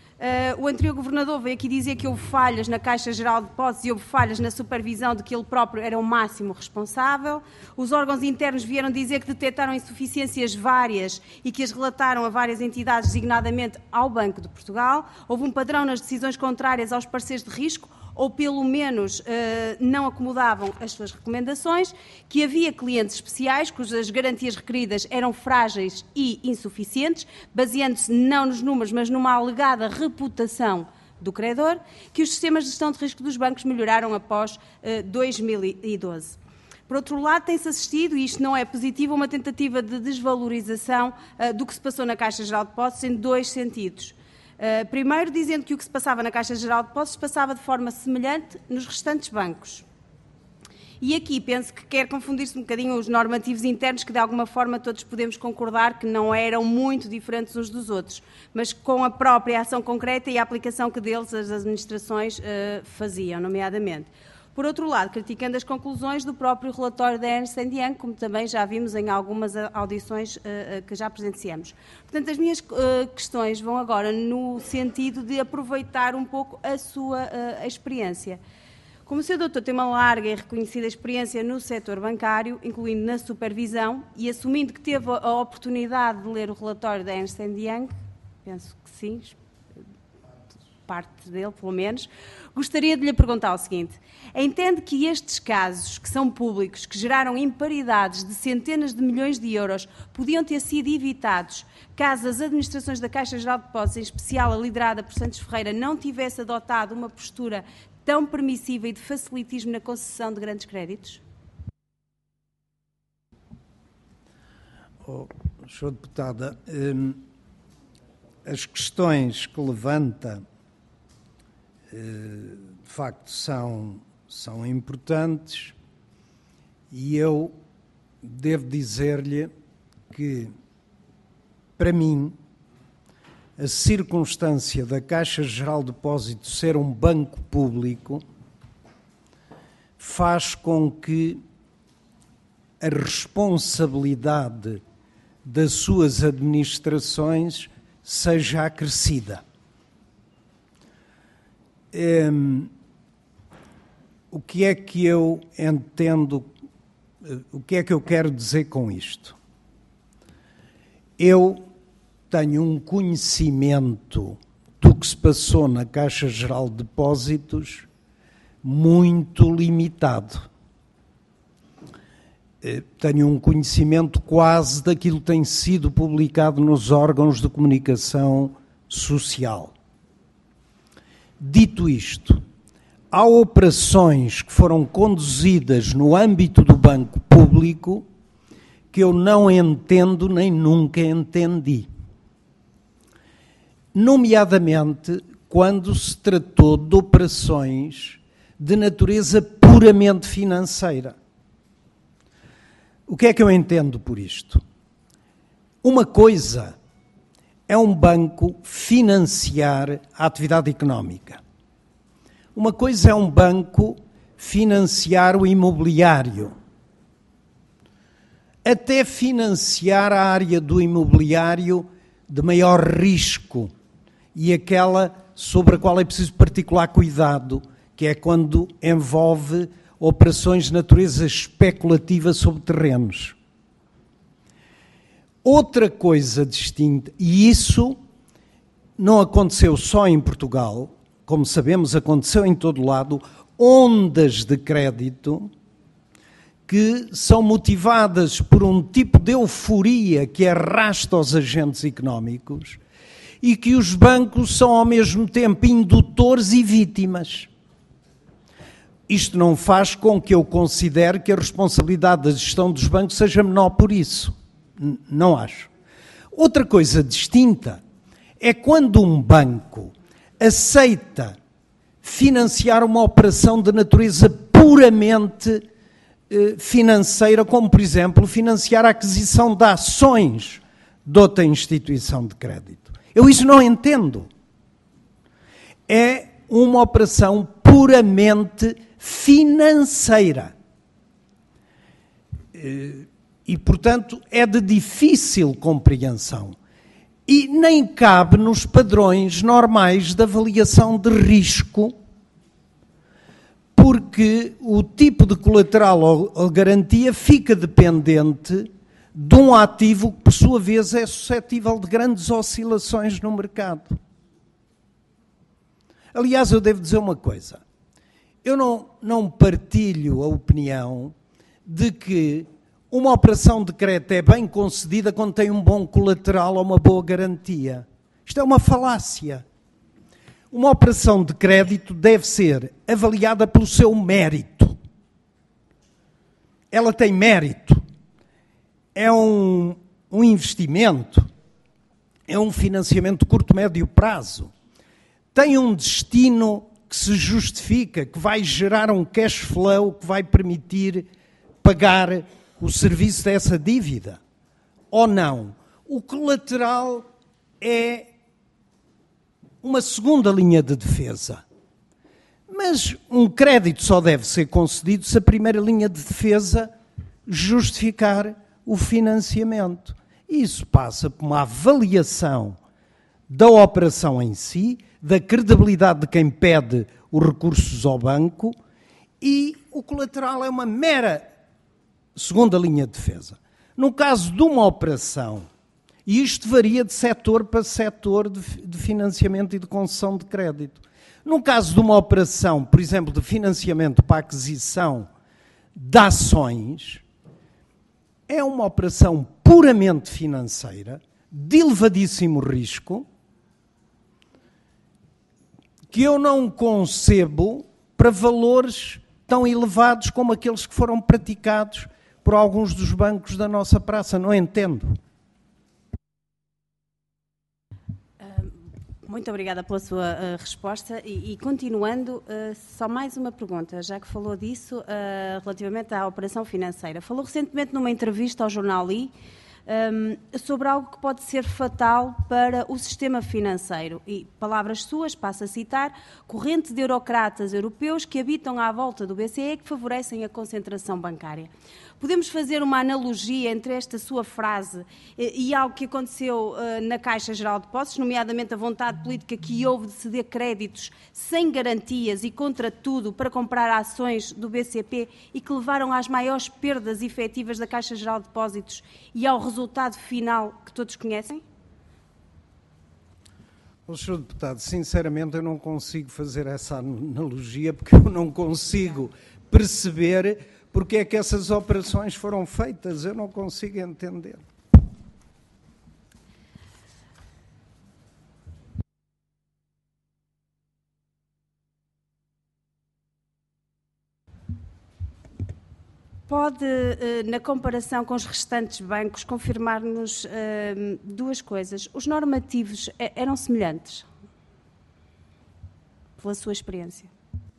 O anterior governador veio aqui dizer que houve falhas na Caixa Geral de Depósitos e houve falhas na supervisão de que ele próprio era o máximo responsável. Os órgãos internos vieram dizer que detectaram insuficiências várias e que as relataram a várias entidades, designadamente ao Banco de Portugal. Houve um padrão nas decisões contrárias aos pareceres de risco, ou pelo menos não acomodavam as suas recomendações, que havia clientes especiais cujas garantias requeridas eram frágeis e insuficientes, baseando-se não nos números, mas numa alegada reputação do credor, que os sistemas de gestão de risco dos bancos melhoraram após 2012. Por outro lado, tem-se assistido, e isto não é positivo, a uma tentativa de desvalorização do que se passou na Caixa Geral de Depósitos em 2 sentidos. Primeiro, dizendo que o que se passava na Caixa Geral de Depósitos passava de forma semelhante nos restantes bancos. E aqui penso que quer confundir-se um bocadinho os normativos internos, que de alguma forma todos podemos concordar que não eram muito diferentes uns dos outros, mas com a própria ação concreta e a aplicação que deles as administrações faziam, nomeadamente. Por outro lado, criticando as conclusões do próprio relatório da Ernst & Young, como também já vimos em algumas audições que já presenciamos. Portanto, as minhas questões vão agora no sentido de aproveitar um pouco a sua experiência. Como o Sr. Doutor tem uma larga e reconhecida experiência no setor bancário, incluindo na supervisão, e assumindo que teve a oportunidade de ler o relatório da Ernst & Young, penso que sim, parte dele, pelo menos, gostaria de lhe perguntar o seguinte: entende que estes casos, que são públicos, que geraram imparidades de centenas de milhões de euros, podiam ter sido evitados caso as administrações da Caixa Geral de Depósitos, em especial a liderada por Santos Ferreira, não tivesse adotado uma postura tão permissiva e de facilitismo na concessão de grandes créditos? Sr. Deputada, as questões que levanta de facto são importantes, e eu devo dizer-lhe que, para mim, a circunstância da Caixa Geral de Depósitos ser um banco público faz com que a responsabilidade das suas administrações seja acrescida. O que é que eu entendo, o que é que eu quero dizer com isto? Eu tenho um conhecimento do que se passou na Caixa Geral de Depósitos muito limitado. Tenho um conhecimento quase daquilo que tem sido publicado nos órgãos de comunicação social. Dito isto, há operações que foram conduzidas no âmbito do banco público que eu não entendo nem nunca entendi. Nomeadamente, quando se tratou de operações de natureza puramente financeira. O que é que eu entendo por isto? Uma coisa é um banco financiar a atividade económica. Uma coisa é um banco financiar o imobiliário. Até financiar a área do imobiliário de maior risco e aquela sobre a qual é preciso particular cuidado, que é quando envolve operações de natureza especulativa sobre terrenos. Outra coisa distinta, e isso não aconteceu só em Portugal, como sabemos, aconteceu em todo lado, ondas de crédito que são motivadas por um tipo de euforia que arrasta os agentes económicos e que os bancos são ao mesmo tempo indutores e vítimas. isto não faz com que eu considere que a responsabilidade da gestão dos bancos seja menor por isso. Não acho. Outra coisa distinta é quando um banco aceita financiar uma operação de natureza puramente financeira, como, por exemplo, financiar a aquisição de ações de outra instituição de crédito. Eu isso não entendo. É uma operação puramente financeira. E, portanto, é de difícil compreensão. E nem cabe nos padrões normais de avaliação de risco, porque o tipo de colateral ou garantia fica dependente de um ativo que, por sua vez, é suscetível de grandes oscilações no mercado. Aliás, eu devo dizer uma coisa. Eu não partilho a opinião de que uma operação de crédito é bem concedida quando tem um bom colateral ou uma boa garantia. Isto é uma falácia. Uma operação de crédito deve ser avaliada pelo seu mérito. Ela tem mérito. É um investimento. É um financiamento de curto, médio prazo. Tem um destino que se justifica, que vai gerar um cash flow que vai permitir pagar o serviço dessa dívida. Ou não? O colateral é uma segunda linha de defesa. Mas um crédito só deve ser concedido se a primeira linha de defesa justificar o financiamento. Isso passa por uma avaliação da operação em si, da credibilidade de quem pede os recursos ao banco, e o colateral é uma mera segunda linha de defesa. No caso de uma operação, e isto varia de setor para setor de financiamento e de concessão de crédito. No caso de uma operação, por exemplo, de financiamento para a aquisição de ações, é uma operação puramente financeira, de elevadíssimo risco, que eu não concebo para valores tão elevados como aqueles que foram praticados por alguns dos bancos da nossa praça. Não entendo. Muito obrigada pela sua resposta e continuando, só mais uma pergunta, já que falou disso relativamente à operação financeira. Falou recentemente numa entrevista ao jornal I sobre algo que pode ser fatal para o sistema financeiro. E, palavras suas, passo a citar, corrente de eurocratas europeus que habitam à volta do BCE que favorecem a concentração bancária. Podemos fazer uma analogia entre esta sua frase e algo que aconteceu na Caixa Geral de Depósitos, nomeadamente a vontade política que houve de ceder créditos sem garantias e contra tudo para comprar ações do BCP e que levaram às maiores perdas efetivas da Caixa Geral de Depósitos e ao resultado final que todos conhecem? Sr. Deputado, sinceramente eu não consigo fazer essa analogia porque eu não consigo perceber porque é que essas operações foram feitas. Eu não consigo entender. Pode, na comparação com os restantes bancos, confirmar-nos duas coisas. Os normativos eram semelhantes? Pela sua experiência.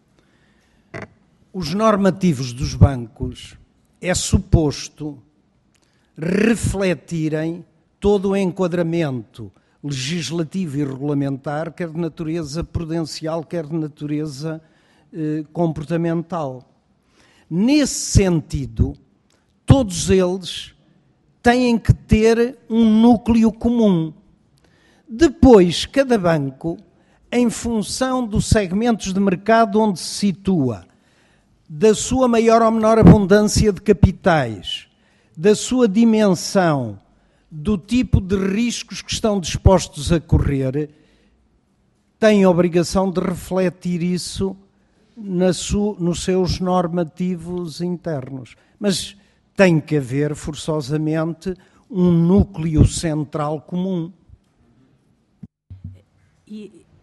Os normativos dos bancos é suposto refletirem todo o enquadramento legislativo e regulamentar, quer de natureza prudencial, quer de natureza comportamental. Nesse sentido, todos eles têm que ter um núcleo comum. Depois, cada banco, em função dos segmentos de mercado onde se situa, da sua maior ou menor abundância de capitais, da sua dimensão, do tipo de riscos que estão dispostos a correr, tem a obrigação de refletir isso nos seus normativos internos. Mas tem que haver, forçosamente, um núcleo central comum.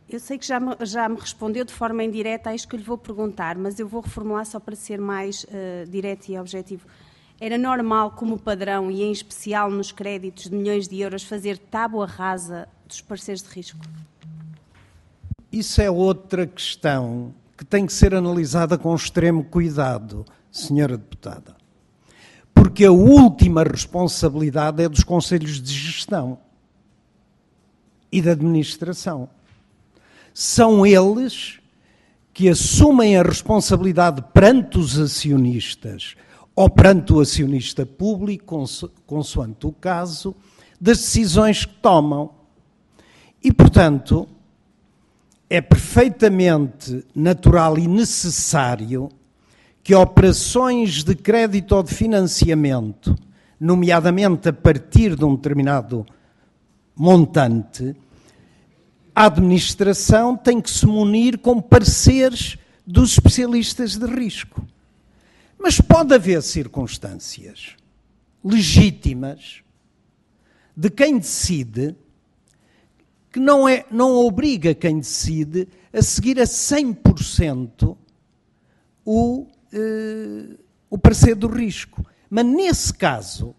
Eu sei que já me respondeu de forma indireta a isto que eu lhe vou perguntar, mas eu vou reformular só para ser mais direto e objetivo. Era normal, como padrão, e em especial nos créditos de milhões de euros, fazer tábua rasa dos parceiros de risco? Isso é outra questão que tem que ser analisada com extremo cuidado, senhora deputada. Porque a última responsabilidade é dos conselhos de gestão e da administração. São eles que assumem a responsabilidade perante os acionistas ou perante o acionista público, consoante o caso, das decisões que tomam. E, portanto, é perfeitamente natural e necessário que operações de crédito ou de financiamento, nomeadamente a partir de um determinado montante, a administração tem que se munir com pareceres dos especialistas de risco. Mas pode haver circunstâncias legítimas de quem decide que não obriga quem decide a seguir a 100% o parecer do risco. Mas nesse caso,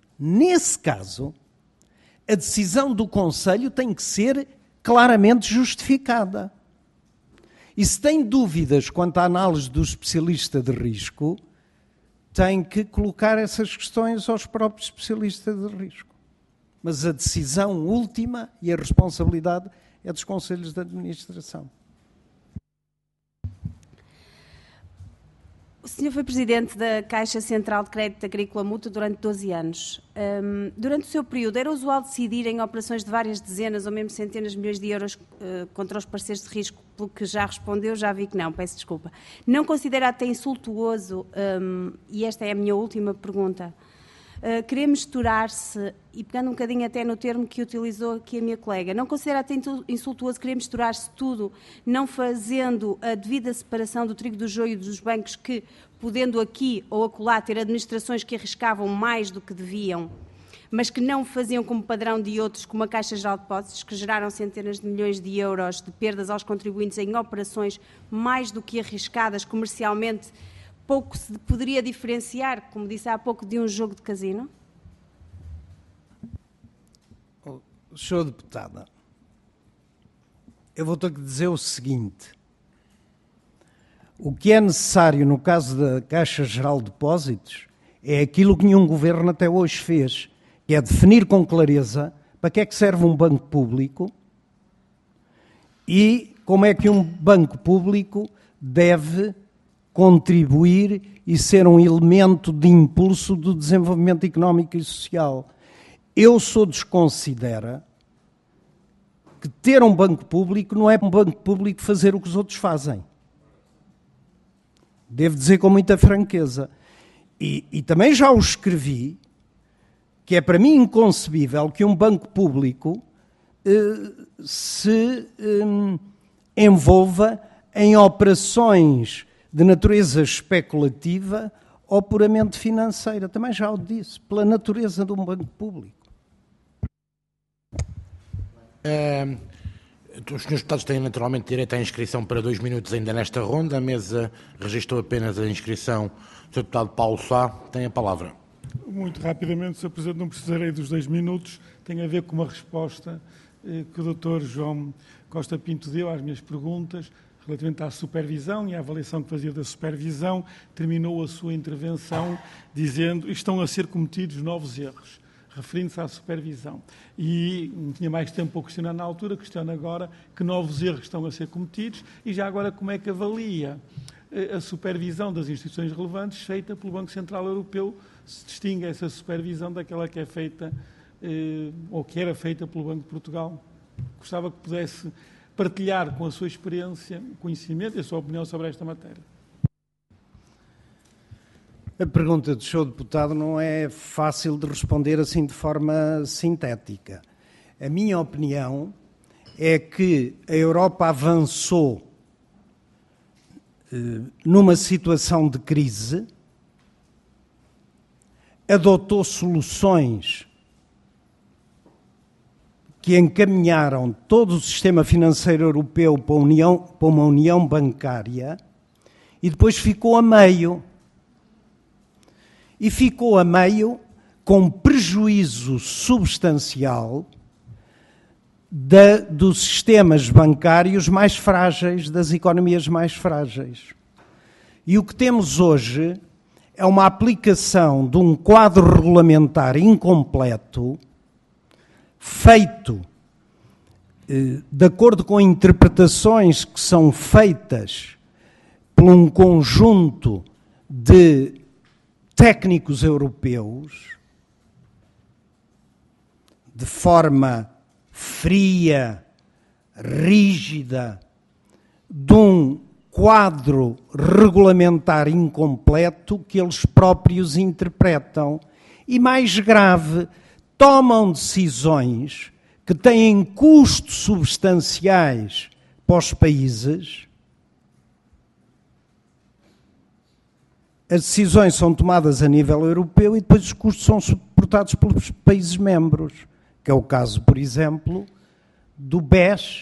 a decisão do Conselho tem que ser claramente justificada. E se tem dúvidas quanto à análise do especialista de risco, tem que colocar essas questões aos próprios especialistas de risco. Mas a decisão última e a responsabilidade é dos conselhos de administração. O senhor foi presidente da Caixa Central de Crédito Agrícola Mútuo durante 12 anos. Durante o seu período, era usual decidir em operações de várias dezenas ou mesmo centenas de milhões de euros contra os parceiros de risco? Pelo que já respondeu, já vi que não, peço desculpa. Não considera até insultuoso, e esta é a minha última pergunta, querer misturar-se, e pegando um bocadinho até no termo que utilizou aqui a minha colega, não considera até insultuoso querer misturar-se tudo, não fazendo a devida separação do trigo do joio dos bancos que, podendo aqui ou acolá ter administrações que arriscavam mais do que deviam, mas que não faziam como padrão de outros, como a Caixa Geral de Depósitos, que geraram centenas de milhões de euros de perdas aos contribuintes em operações mais do que arriscadas comercialmente, pouco se poderia diferenciar, como disse há pouco, de um jogo de casino? Senhora deputada, eu vou ter que dizer o seguinte. O que é necessário no caso da Caixa Geral de Depósitos é aquilo que nenhum governo até hoje fez, que é definir com clareza para que é que serve um banco público e como é que um banco público deve contribuir e ser um elemento de impulso do desenvolvimento económico e social. Eu sou dos que considera que ter um banco público não é um banco público fazer o que os outros fazem. Devo dizer com muita franqueza. E também já o escrevi, que é para mim inconcebível que um banco público se envolva em operações de natureza especulativa ou puramente financeira. Também já o disse, pela natureza de um banco público. Os senhores deputados têm naturalmente direito à inscrição para 2 minutos ainda nesta ronda. A mesa registrou apenas a inscrição do Sr. Deputado Paulo Sá. Tem a palavra. Muito rapidamente, Sr. Presidente, não precisarei dos 2 minutos. Tem a ver com uma resposta que o Dr. João Costa Pinto deu às minhas perguntas relativamente à supervisão e à avaliação que fazia da supervisão. Terminou a sua intervenção dizendo que estão a ser cometidos novos erros, referindo-se à supervisão. E não tinha mais tempo para questionar na altura, questiono agora que novos erros estão a ser cometidos e já agora como é que avalia a supervisão das instituições relevantes feita pelo Banco Central Europeu, se distingue essa supervisão daquela que é feita ou que era feita pelo Banco de Portugal. Gostava que pudesse partilhar com a sua experiência, conhecimento e a sua opinião sobre esta matéria. A pergunta do Sr. Deputado não é fácil de responder assim de forma sintética. A minha opinião é que a Europa avançou numa situação de crise, adotou soluções que encaminharam todo o sistema financeiro europeu para uma união bancária e depois ficou a meio. E ficou a meio com prejuízo substancial dos sistemas bancários mais frágeis, das economias mais frágeis. E o que temos hoje é uma aplicação de um quadro regulamentar incompleto, feito de acordo com interpretações que são feitas por um conjunto de técnicos europeus, de forma fria, rígida, de um quadro regulamentar incompleto que eles próprios interpretam. E mais grave, tomam decisões que têm custos substanciais para os países. As decisões são tomadas a nível europeu e depois os custos são suportados pelos países membros, que é o caso, por exemplo, do BES,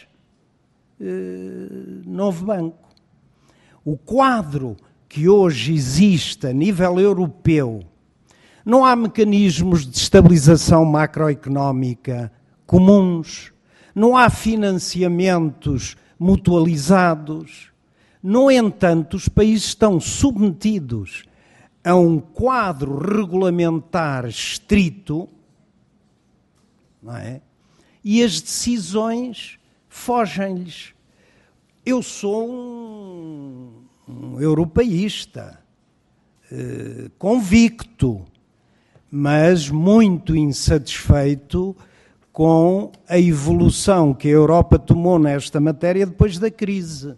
Novo Banco. O quadro que hoje existe a nível europeu, não há mecanismos de estabilização macroeconómica comuns, não há financiamentos mutualizados. No entanto, os países estão submetidos a um quadro regulamentar estrito, não é? E as decisões fogem-lhes. Eu sou um europeísta, convicto, mas muito insatisfeito com a evolução que a Europa tomou nesta matéria depois da crise.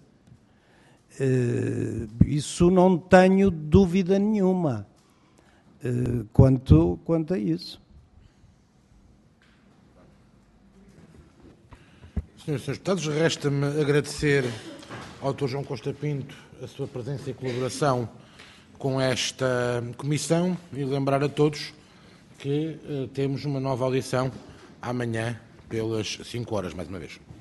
Isso não tenho dúvida nenhuma quanto a isso. Senhores deputados, resta-me agradecer ao Dr. João Costa Pinto a sua presença e colaboração com esta comissão e lembrar a todos que temos uma nova audição amanhã pelas 5 horas, mais uma vez.